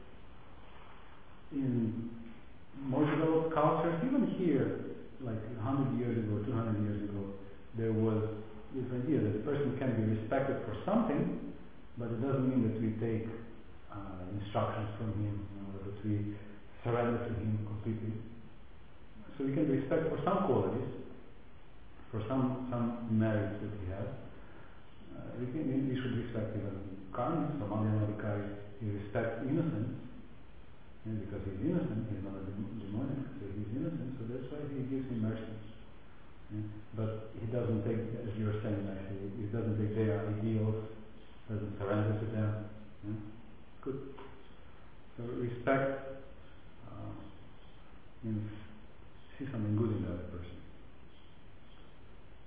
in more developed cultures, even here, like a hundred years ago, two hundred years ago, there was this idea that a person can be respected for something, but it doesn't mean that we take uh, instructions from him, you know, that we surrender to him completely. So we can respect for some qualities, for some some merits that he has. Uh, we, can, we should respect even karma. So Madhyama Vikari, he respects innocence, and because he's innocent, he's not a demonic, so he's innocent. So that's why he gives him mercy. Yeah? But he doesn't take, as you were saying, actually, he doesn't take their ideals, doesn't surrender to them. Yeah? Good. So respect uh, means see something good in the other person.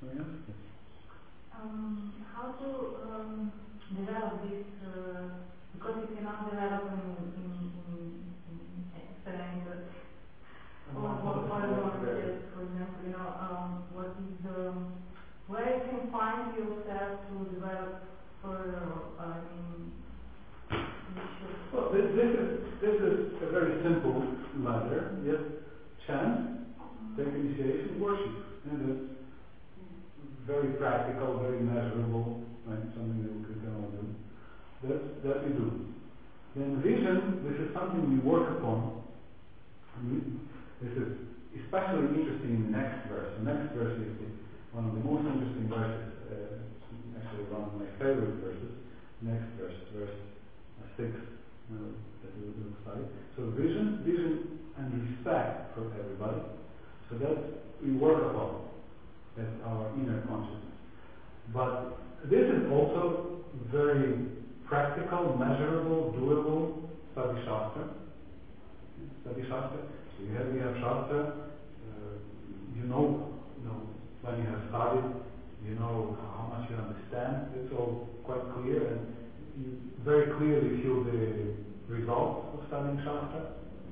yes? Um, how to um, develop this, uh, because you cannot develop in, in, in, in experiment or what for example, you know, um, what is the, where you can find yourself to develop further, I mean, you should. Well, this, this is this is a very simple ladder. Yes, chant, take initiation, worship, and it's very practical, very measurable, right? Something that we can all do. That's that we do. Then vision, this is something we work upon. This is especially interesting in the next verse. The next verse is the, one of the most interesting verses. Uh, actually, one of my favorite verses. Next verse, verse six, uh, that we will study. So vision, vision and respect for everybody. So that we work upon. That's our inner consciousness. But this is also very practical, measurable, doable. Study Shastra. Study Shastra. So you have, we have Shastra. Uh, you know, you know, when you have studied, you know how much you understand. It's all quite clear, and you very clearly feel the results of studying Shastra.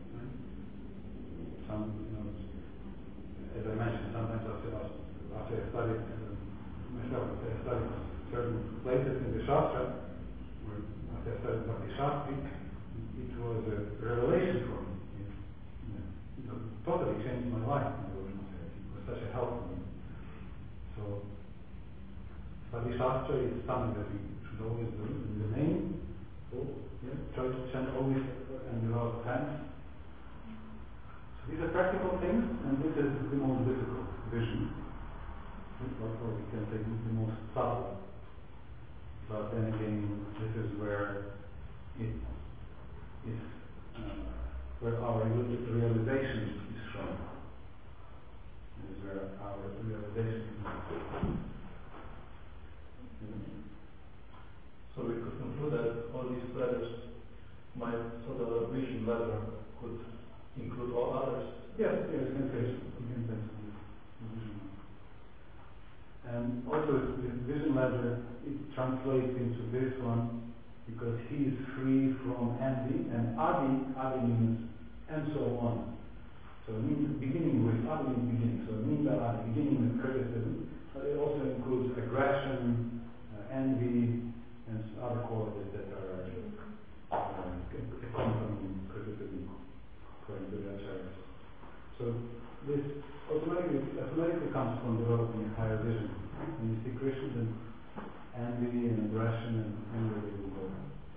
Some, you know, as I mentioned, sometimes after, after I studied uh, myself, after I studied certain places in the Shastra, or after I studied Bhakti Shastri, it was a revelation for me. It, you know, it totally changed my life. It was such a help for me. So, study Shastra is something that we should always do in the name. So, yeah, try to chant always and without thanks. These are practical things, and this is the most difficult vision. Or we can say the most subtle. But then again, this is where it is, uh, where our realization is shown. This is where our realization is shown. So we could conclude that all these letters might, so the vision letter could include all others. Yes, yes, you can say, you can say vision. And also the vision ladder, it translates into this one because he is free from envy, and adi, adi means and so on. So it means beginning with, adi means beginning, so it means adi, beginning with criticism, but it also includes aggression, uh, envy, and other qualities that are uh, come from criticism. According to the acharyas. So this automatically, automatically comes from developing a higher vision. When you see Krishna, then envy and aggression and anger will go.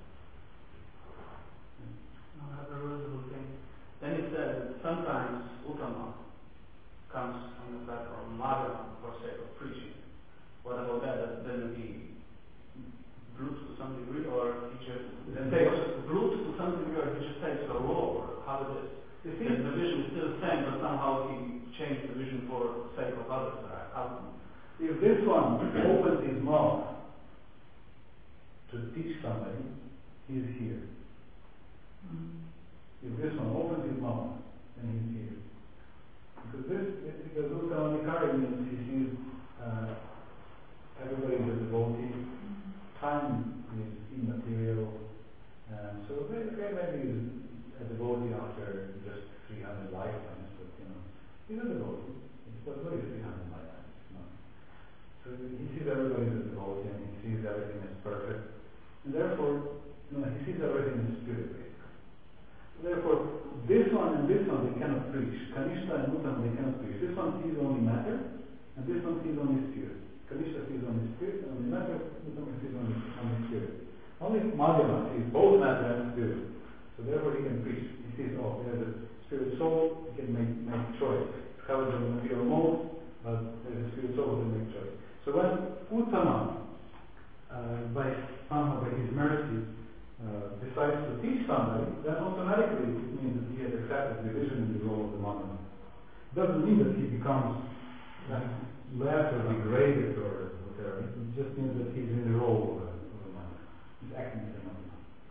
I have a reasonable thing. Then it says that sometimes Uttama comes on the platform, Madhava for sake of preaching. What about that? Does it be brute to some degree, or he just Then takes brute to some degree, or he just takes a role, or how it is? You see, The vision is still the same, but somehow he changed the vision for sake of others. Right? How? if this one opens his mouth to teach somebody, he is here. Mm. If this one opens his mouth, then he's here. Because this, because Uttamanikari means he sees uh, everybody is a devotee. Time is immaterial, and so maybe, maybe a devotee after just three hundred lifetimes, but you know, he's a devotee. But what is three hundred lifetimes? No. So he sees everybody as a devotee, and he sees everything as perfect, and therefore, you know, he sees everything in spirit, basically. Therefore, this one and this one they cannot preach. Kanishta and Uttama they cannot preach. This one sees only matter, and this one sees only spirit. Kanishta sees only spirit, and only matter. Uttama sees only, only spirit. Only Madhyama sees both matter and spirit. So therefore he can preach. He sees, oh, there's a spirit soul, he can make, make choice. Covered in material mode, but there's a spirit soul, he can make choice. So when Uttama, uh, by somehow by his mercy, uh, decides to teach somebody, then automatically it means that he has accepted the vision and the role of the Madhyama. It doesn't mean that he becomes less or degraded or whatever. It just means that he's in the role of a, of a Madhyama. He's acting as a Madhyama.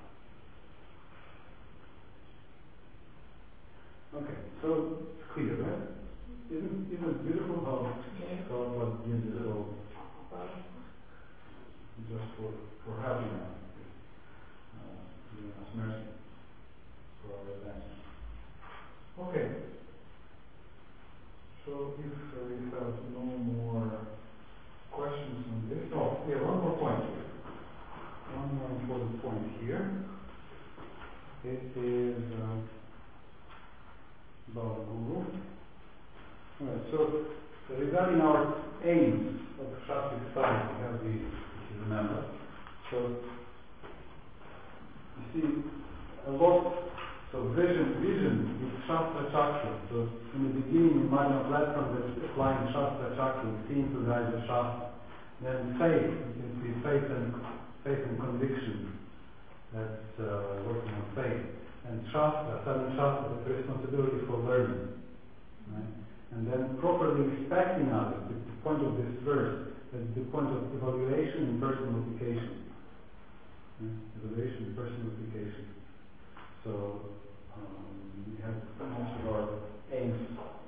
Okay, so it's clear, right? Isn't, isn't it beautiful how God was gives us all just for, for helping us, uh, giving us mercy for our advancement. Okay. So if uh, we have no more questions on this, oh, yeah, one more point here. One more important point here. It is uh, about Guru. Alright, so regarding our aims of Shastric study, we have these, if you remember. So, you see, a lot, so vision, vision is Shastra Chakra. So, in the beginning, in Madhya platform, that's applying Shastra Chakra, seeing to guide the Shastra. Then faith, you can see faith and, faith and conviction. That's uh, working on faith. And Shastra, seven Shastra, that's responsibility for learning. Right? And then properly respecting others, the, the point of this verse, is the point of evaluation and personification. Right? Evaluation and personification. So, um, we have most of our aims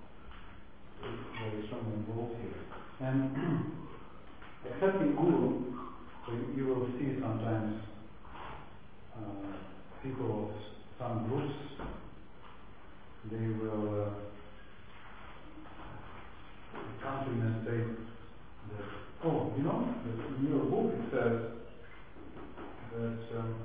very strongly involved here. And accepting Guru, so you, you will see sometimes uh, people of some groups, they will uh, come to me and say that, oh, you know, that in your book it says that um,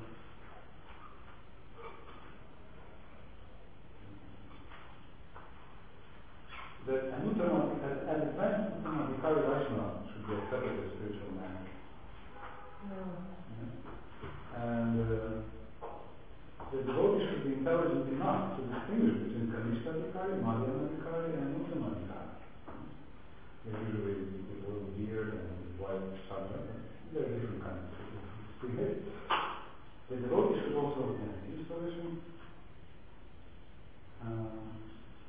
that an Uttama, an advanced Uttamadhikari Vaishnava should be accepted as spiritual man. No. Yeah. And uh, the devotee should be intelligent enough to distinguish between Kanishta-dhikari, Madhyama-dhikari, and Uttama-dhikari. They're usually with a little beard and with white sandal. There are different kinds of behavior. The devotee should also have this position. Uh,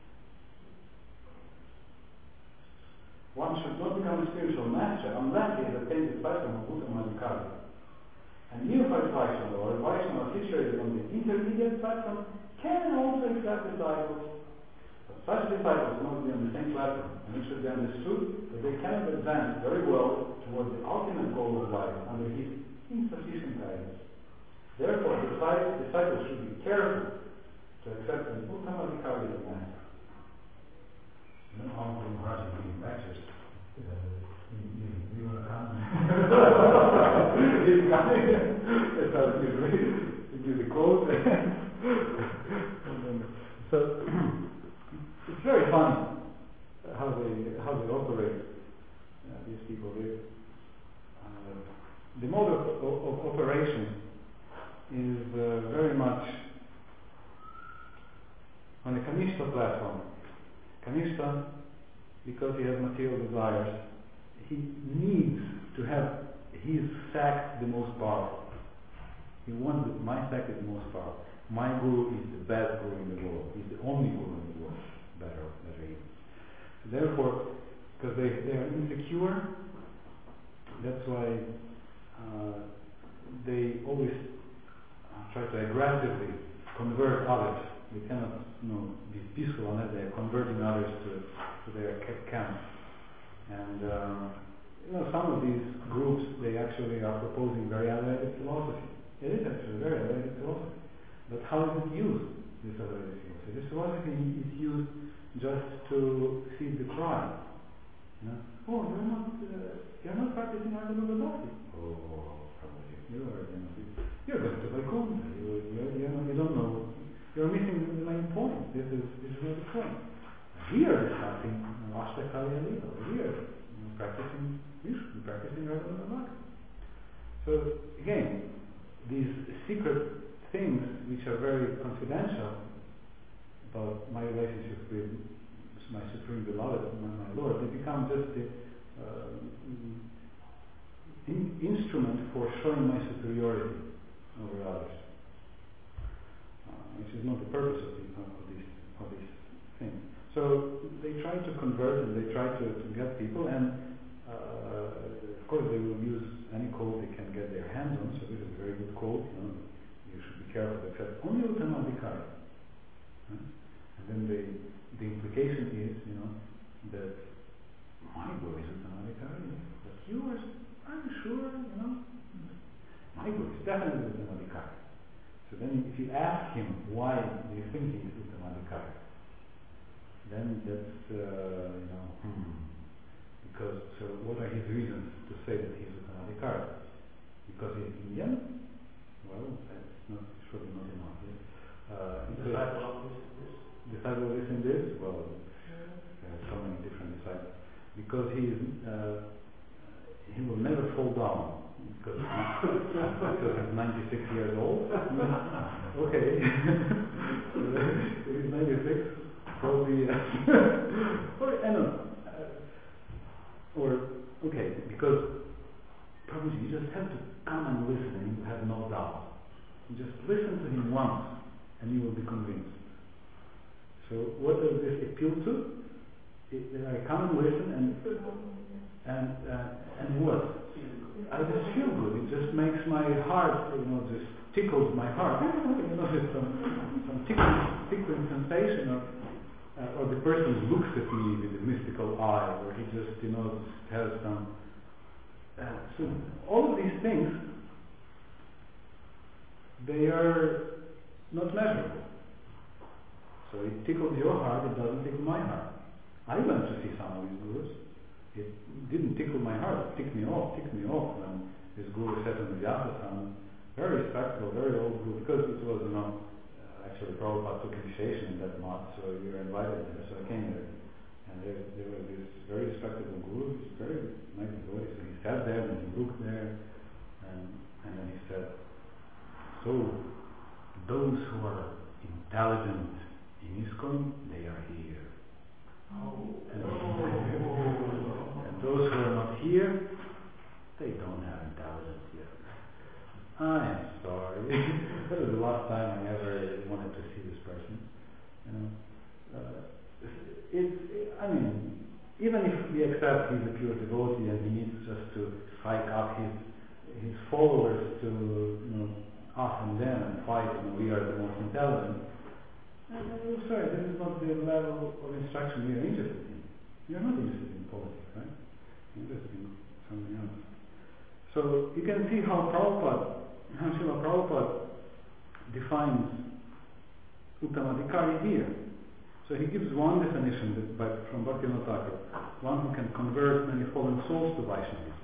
One should not become a spiritual master unless he has attained the platform of Uttama-dhikari. A neophyte Vaishnava or a Vaishnava situated on the intermediate platform can also accept disciples. But such disciples must be on the same platform, and it should be understood that they cannot advance very well towards the ultimate goal of life under his insufficient guidance. Therefore, the disciples should be careful to accept an Uttama-dhikari as a master. No harm in writing giving lectures. Uh, you, you, you want to come? He's coming. It's how you give the quote. So it's very funny how they how they operate. Uh, these people. They, uh, the mode of, of, of operation is uh, very much on the Kanishta platform. Kanishta, because he has material desires, he needs to have his sect the most powerful. He wants that my sect is the most powerful. My guru is the best guru in the world. He's the only guru in the world. Better, better even. So therefore, because they, they are insecure, that's why uh, they always uh, try to aggressively convert others. They cannot, you know, be peaceful unless they are converting others to, to their camp. And um, you know, some of these groups, they actually are proposing very elevated philosophy. It is actually very elevated philosophy. But how is it used, this elevated philosophy? This philosophy is used just to feed the cry. You know? Oh, you're not, uh, you're not practicing Ardhana Bhakti. Oh, probably you are. You know, you're going to Vaikuntha. You, you, you, know, you don't know. You're missing the main point. This is this is not the point. We are discussing Ashtakali Lila. We are you know, practicing. We should be practicing Ardhana Bhakti. So again, these secret things which are very confidential about my relationship with my Supreme Beloved, my, my Lord, they become just the uh, in, instrument for showing my superiority over others, uh, which is not the purpose of, the, of, this, of this thing. So they try to convert and they try to, to get people, and uh, of course they will use any quote they can get their hands on. So this is a very good quote. You know, you should be careful to accept only Uttama-dhikari. Huh? And then the the implication is, you know, that my guru is Uttama-dhikari, but you are, are you sure, you know, definitely Uttamadhikari. So then if you ask him, why do you think he's Uttamadhikari? Then that's, uh, you know, hmm. Because, so what are his reasons to say that he's Uttamadhikari? Because he's Indian? Well, that's not, surely not enough. Yeah? Uh, Disciple of this, this. Disciple of this and this? Well, there are so many different disciples. Because he is, uh, he will never fall down. Because, because he's ninety-six years old. Okay. He's ninety-six. Probably. Uh, or, I don't know. Uh, or, okay, because probably you just have to come and listen and you have no doubt. You just listen to him once and you will be convinced. So what does this appeal to? It, I come and listen and and uh, and what? I just feel good. It just makes my heart, you know, just tickles my heart. You know, there's some some tickling, tickling sensation, or uh, or the person looks at me with a mystical eye, or he just, you know, just has some. Uh, so all of these things, they are not measurable. So it tickles your heart, it doesn't tickle my heart. I went to see some of these gurus. It didn't tickle my heart, it ticked me off, ticked me off when this guru sat on the Vyasa-san, very respectable, very old guru, because it was, you know, uh, actually Prabhupada took initiation in that month, so we were invited there, so I came there. And there, there was this very respectable guru, this very nice devotee, so he sat there and he looked there, and, and then he said, so, those who are intelligent in ISKCON, they are here. Oh. And, and those who are not here, they don't have intelligence yet. I am sorry. That was the last time I ever wanted to see this person. You know, uh, it's. It, I mean, even if we accept he's a pure devotee and he needs just to psych up his his followers to, you know, us and them and fight, you know, we are the most intelligent. And I'm sorry, this is not the level of instruction we are interested in. We are not interested in politics, right? We're interested in something else. So you can see how Prabhupada, how Srila Prabhupada defines Uttamadhikari here. So he gives one definition that by, from Bhaktivinoda Thakur, one who can convert many fallen souls to Vaishnavism.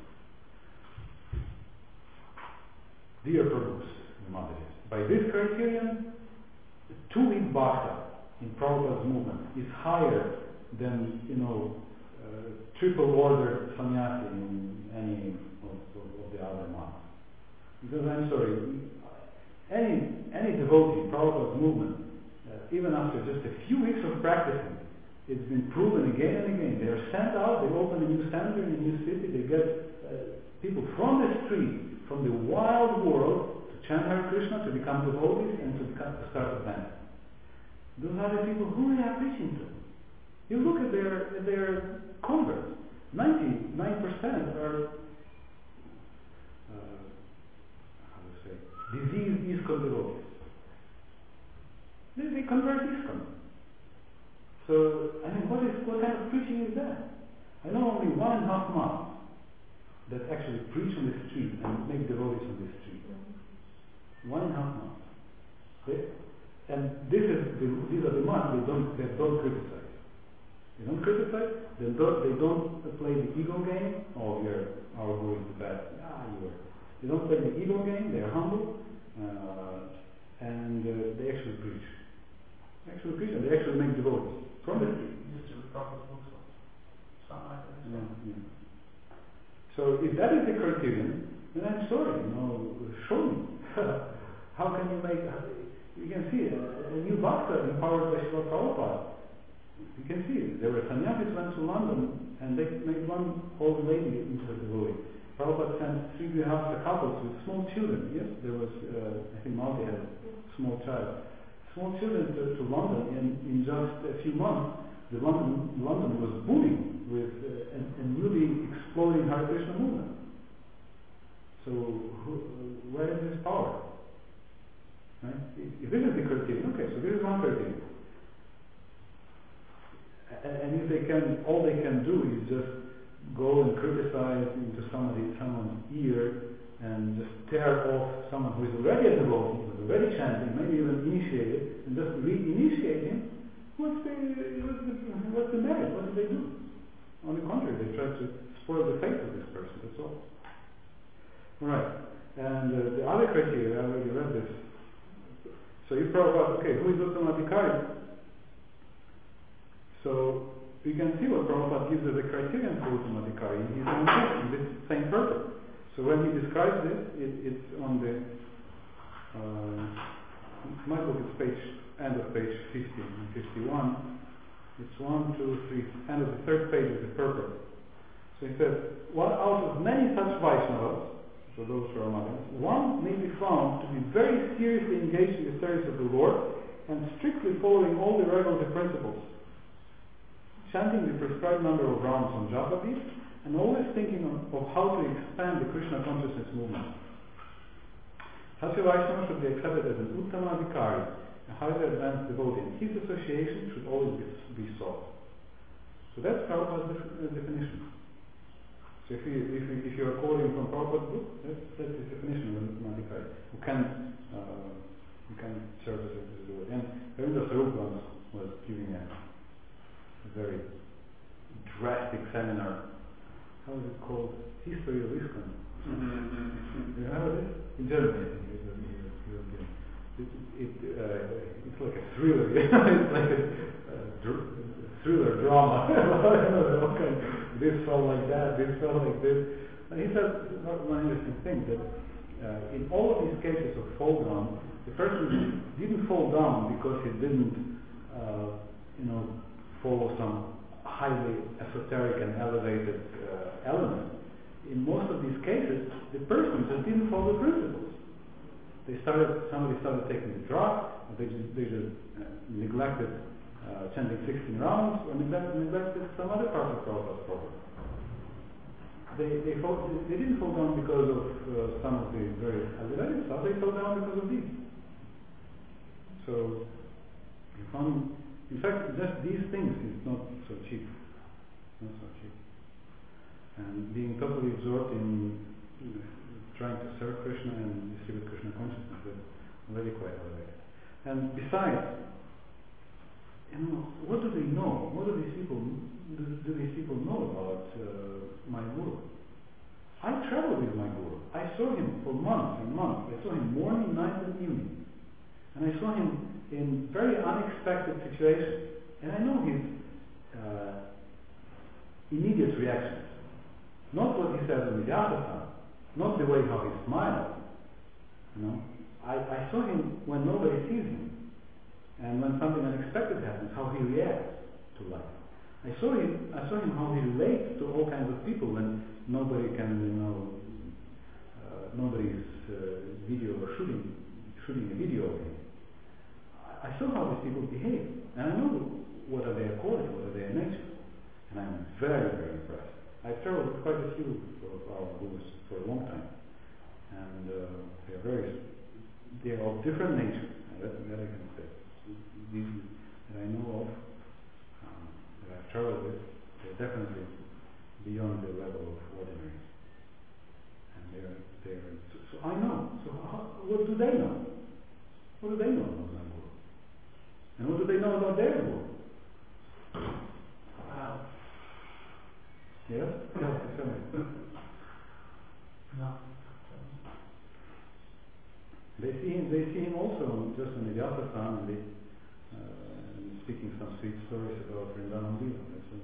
Dear Prabhus, the mother is, by this criterion, two-week bhakta in Prabhupada's movement is higher than, you know, uh, triple order sannyasi in any of, of, of the other months. Because I'm sorry, any any devotee in Prabhupada's movement, uh, even after just a few weeks of practicing, it's been proven again and again. They are sent out, they open a new center in a new city, they get uh, people from the street, from the wild world, to chant Hare Krishna, to become devotees, and to, become, to start a band. Those are the people who they are preaching to. You look at their at their converts. ninety-nine percent are, uh, how to say, diseased ISKCON devotees. They, they convert ISKCON. So, I mean, what is what kind of preaching is that? I know only one and a half months that actually preach on the street and make devotees on the street. One and a half months. Okay? And this is the, these are the months they don't they don't criticize. They don't criticize. They don't they don't play the ego game. Oh, you're our going to bed. Ah, you are. They don't play the ego game. They are humble, uh, and uh, they actually preach. They actually preach, and they actually make devotees from the street. Yeah, yeah. So if that is the criterion, then I'm sorry. You know, show me. How can you make? You can see a, a new bhakta empowered by Srila Prabhupada. You can see it. There were sannyasis went to London and they made one old lady into a devotee. Prabhupada sent three grihastha couples with small children. Yes, there was, uh, I think Maldi had a small child. Small children to, to London, and in just a few months, the London, London was booming with uh, a, a newly exploding Hare Krishna movement. So, who, uh, where is this power? Right? If, if this is the criterion, okay, so this is one criterion. And, and if they can, all they can do is just go and criticize into somebody, someone's ear, and just tear off someone who is already a devotee, who is already chanting, maybe even initiated, and just re-initiate him, what's the, what's the, what's the merit? What do they do? On the contrary, they try to spoil the faith of this person, that's all. Alright, and uh, the other criteria, I already read this. So if Prabhupada, okay, who is Uttamadhikari? So you can see what Prabhupada gives as a criterion for Uttamadhikari in his own book, in this same purpose. So when he describes this, it, it's on the, uh, my book is page, end of page fifty and fifty-one. It's one, two, three, end of the third page is the purpose. So he says, one out of many such Vaishnavas, so those who are Madhyas, one may be found to be very seriously engaged in the service of the Lord and strictly following all the regulative principles, chanting the prescribed number of rounds on japa beads, and always thinking of, of how to expand the Krishna consciousness movement. Such a Vaishnava should be accepted as an Uttamadhikari, a highly advanced devotee, and his association should always be, be sought. So that's Prabhupada's def- uh, definition. So if you, if you, if you are quoting from Prabhupada's book, that's, that's his definition of an Uttamadhikari, who can, uh, who can serve as a devotee. And Ravindra Swarup once was giving a, a very drastic seminar. How is it called? History of ISKCON. Mm-hmm. You remember this? In Germany, I think it was. It, it, uh, it's like a thriller. It's like a, a dr- thriller drama. All kind of, this felt like that, this felt like this. And he said one interesting thing, that uh, in all of these cases of fall down, the person didn't fall down because he didn't, uh, you know, follow some highly esoteric and elevated uh, element. In most of these cases, the person just didn't follow the principles. They started, somebody started taking the drug, or they just, they just uh, neglected uh, chanting sixteen rounds, or neglect, neglected some other part of Prabhupada's program. They, they, fall, they didn't fall down because of uh, some of the very elevated stuff, they fell down because of these. So, you found, in fact, just these things is not so cheap. Not so cheap. And being totally absorbed in uh, trying to serve Krishna and distribute Krishna consciousness, that's already quite elevated. And besides, you know, what do they know? What do these people do, do these people know about uh, my Guru? I traveled with my Guru. I saw him for months and months. I saw him morning, night, and evening. And I saw him in very unexpected situations. And I know his uh, immediate reactions. Not what he says in the Yatasa, not the way how he smiles. You know, I, I saw him when nobody sees him. And when something unexpected happens, how he reacts to life. I saw him. I saw him how he relates to all kinds of people when nobody can, you know, uh, nobody's uh, video or shooting, shooting a video of him. I, I saw how these people behave, and I know what are their qualities, what are their nature, and I'm very, very impressed. I've traveled with quite a few of our gurus for a long time, and uh, they are very, they are of different nature, and that, that I can say. These that I know of, um, that I've traveled with, they're definitely beyond the level of ordinaries. And they're, they're so, so I know. So how, what do they know? What do they know about my Guru? And what do they know about their Guru? Wow. Yes? Yes, tell me. No. They see him, they see him also just on the Vyasa-san, and they uh, speaking some sweet stories about Vrindavan Lila.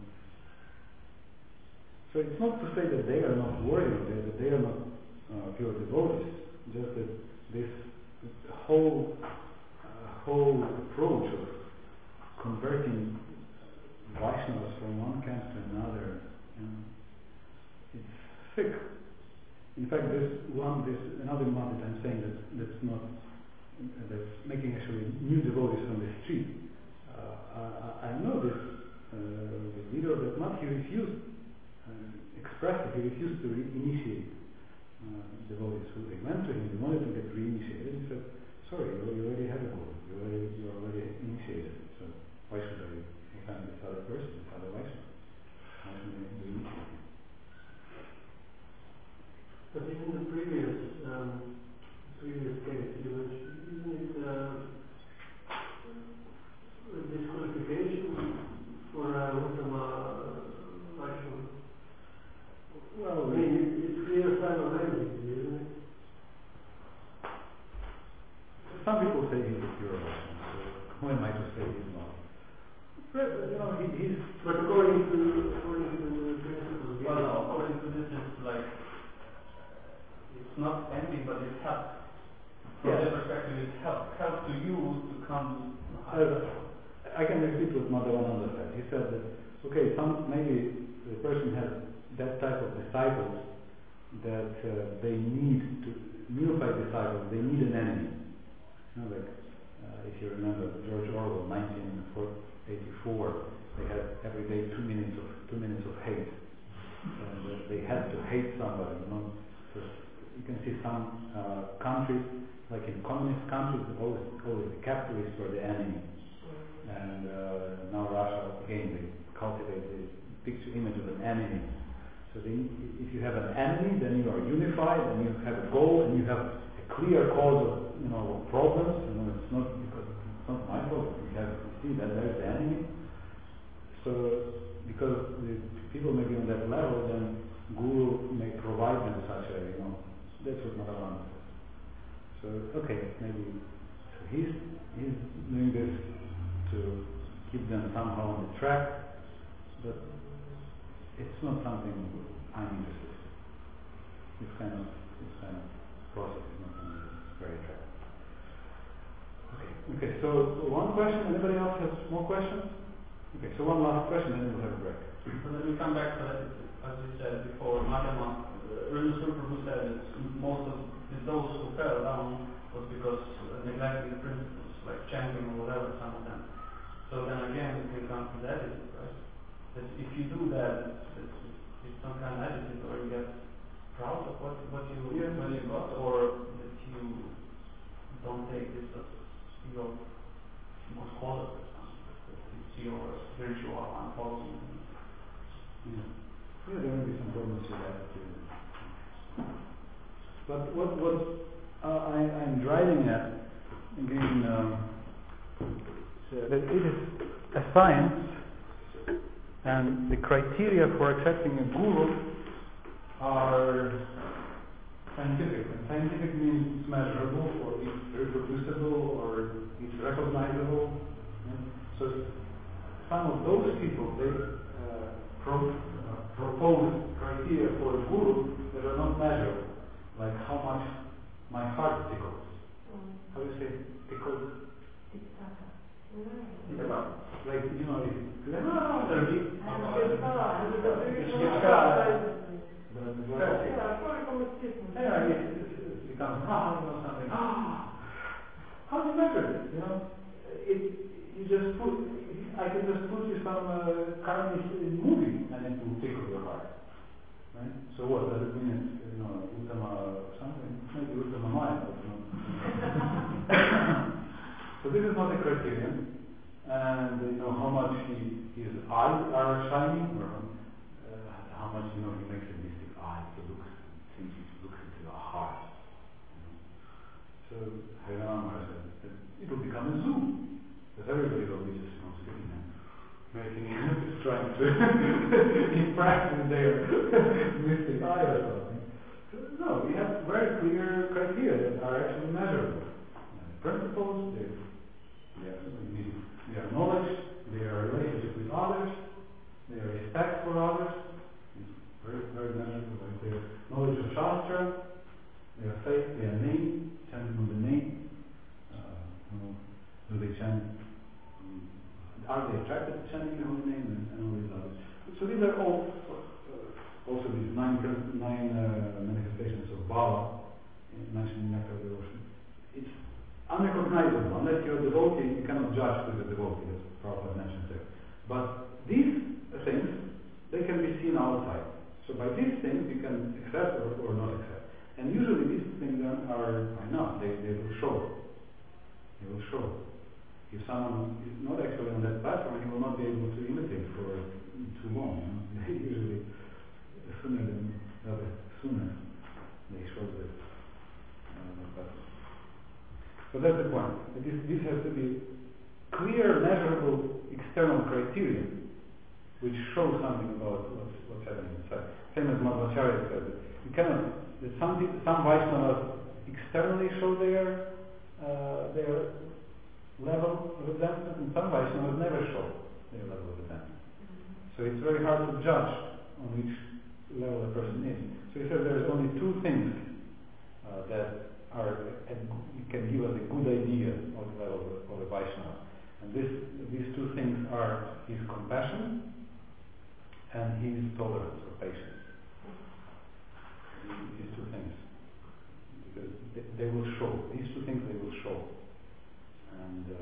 So it's not to say that they are not worthy of it, that they are not uh, pure devotees, just that this whole uh, whole approach of converting Vaishnavas from one camp to another, you know, it's sick. In fact, there's one, there's another month that I'm saying that that's not, that's making actually new devotees from the street. Uh, I, I know this, uh, the leader of that month, he refused, uh, expressly, he refused to re-initiate uh, devotees who they went to him, they wanted to get re-initiated. He said, sorry, you, you already have a guru, you already, you are already initiated, so why should I offend this other person, this other Vaishnava? Why should I re-initiate him? But even the previous might just say he's not. You know, he, he's. But according to according to the principles, Well, no, according to this, it's like it's not envy, but it's help. From Yeah. their perspective, it's help. Help to you to come Uh, higher. I can repeat what Madhavananda said. He said that, okay, some maybe the person has that type of disciples that uh, they need to unify disciples. They need an enemy. You know, like uh, if you remember George Orwell, nineteen eighty-four, they had every day two minutes of two minutes of hate, and uh, they had to hate somebody. You know, so you can see some uh, countries, like in communist countries, always always the capitalists were the enemy. And uh, now Russia, again, they cultivate the picture image of an enemy. So they, if you have an enemy, then you are unified, and you have a goal, and you have a clear cause of, you know, problems. You know, it's not because it's not my fault. We have to see that there's the enemy. So because the people may be on that level, then Guru may provide them such a, you know, that's what Madhavananda says. So okay, maybe so he's he's doing this to keep them somehow on the track, but it's not something I'm interested in. This kind of this kind of process is not something that's very attractive. Okay. Okay. So one question. Anybody else has more questions? Okay. So one last question, and then we'll have a break. So let me come back to that. As you said before, Madhava, Rinpoche Prabhu said that most of the, those who fell down was because uh, neglecting the principles, like chanting or whatever, some of them. So then again, we can come to that attitude, right? That if you do that, it's, it's some kind of attitude, or you get proud of what what you Yeah. what you got, or that you don't take this as your good quality, or something. That it's your virtual unfolding. Yeah. Yeah, there may be some problems with that too. But what what uh, I I'm driving at again. Um, So that it is a science, and the criteria for accepting a guru are scientific. And scientific means it's measurable, or it's reproducible, or it's recognizable. Yeah? So some of those people, they uh, pro- uh, propose criteria for a guru that are not measurable, like how much my heart tickles. How do you say tickles? Like, you know, if it becomes ah, you know, something. Ah, how do you measure this? You know, it you just put. I can just put you some uh, current movie, and it will tickle your heart. Right? So what does it mean? It's, you know, Uttama or something? Maybe Uttama Maya, but not. So this is not a criterion, and you know how much he, his eyes are shining, or uh, how much you know he makes a mystic eye. He looks, seems he looks into your heart. You know? So Harinama said that it will become a zoo, because everybody will be just you know, sitting and making, just trying to impress with their mystic eye or something. So, no, we have very clear criteria that are actually measurable. Principles, they Yes, their knowledge, their relationship with others, their respect for others, is very, very measurable. Like their knowledge of Shastra, their faith, their name, chanting on the name. Uh, you know, do they chant? Um, are they attracted to chanting the holy name and, and all these others? So these are all uh, also these nine nine uh, manifestations of Bhava mentioned in Nectar of Devotion. It's unrecognizable. Unless you're a devotee, you cannot judge who is a devotee, as Prabhupada mentioned there. But these things, they can be seen outside. So by these things, you can accept or, or not accept. And usually these things are, are enough. They, they will show. They will show. If someone is not actually on that platform, he will not be able to imitate for too long. You know? Usually, sooner than rather sooner, they show this. Uh, So that's the point. This, this has to be clear, measurable external criteria which show something about what's, what's happening inside. Same as Madhvacharya said. You cannot, some, some Vaishnavas externally show their, uh, their level of advancement, and some Vaishnavas never show their level of advancement. So it's very hard to judge on which level a person is. So he says there's only two things uh, that are a, can give us a good idea of the level of, of a Vaishnava. And this, these two things are his compassion and his tolerance or patience. These two things. Because they, they will show. These two things they will show. And uh,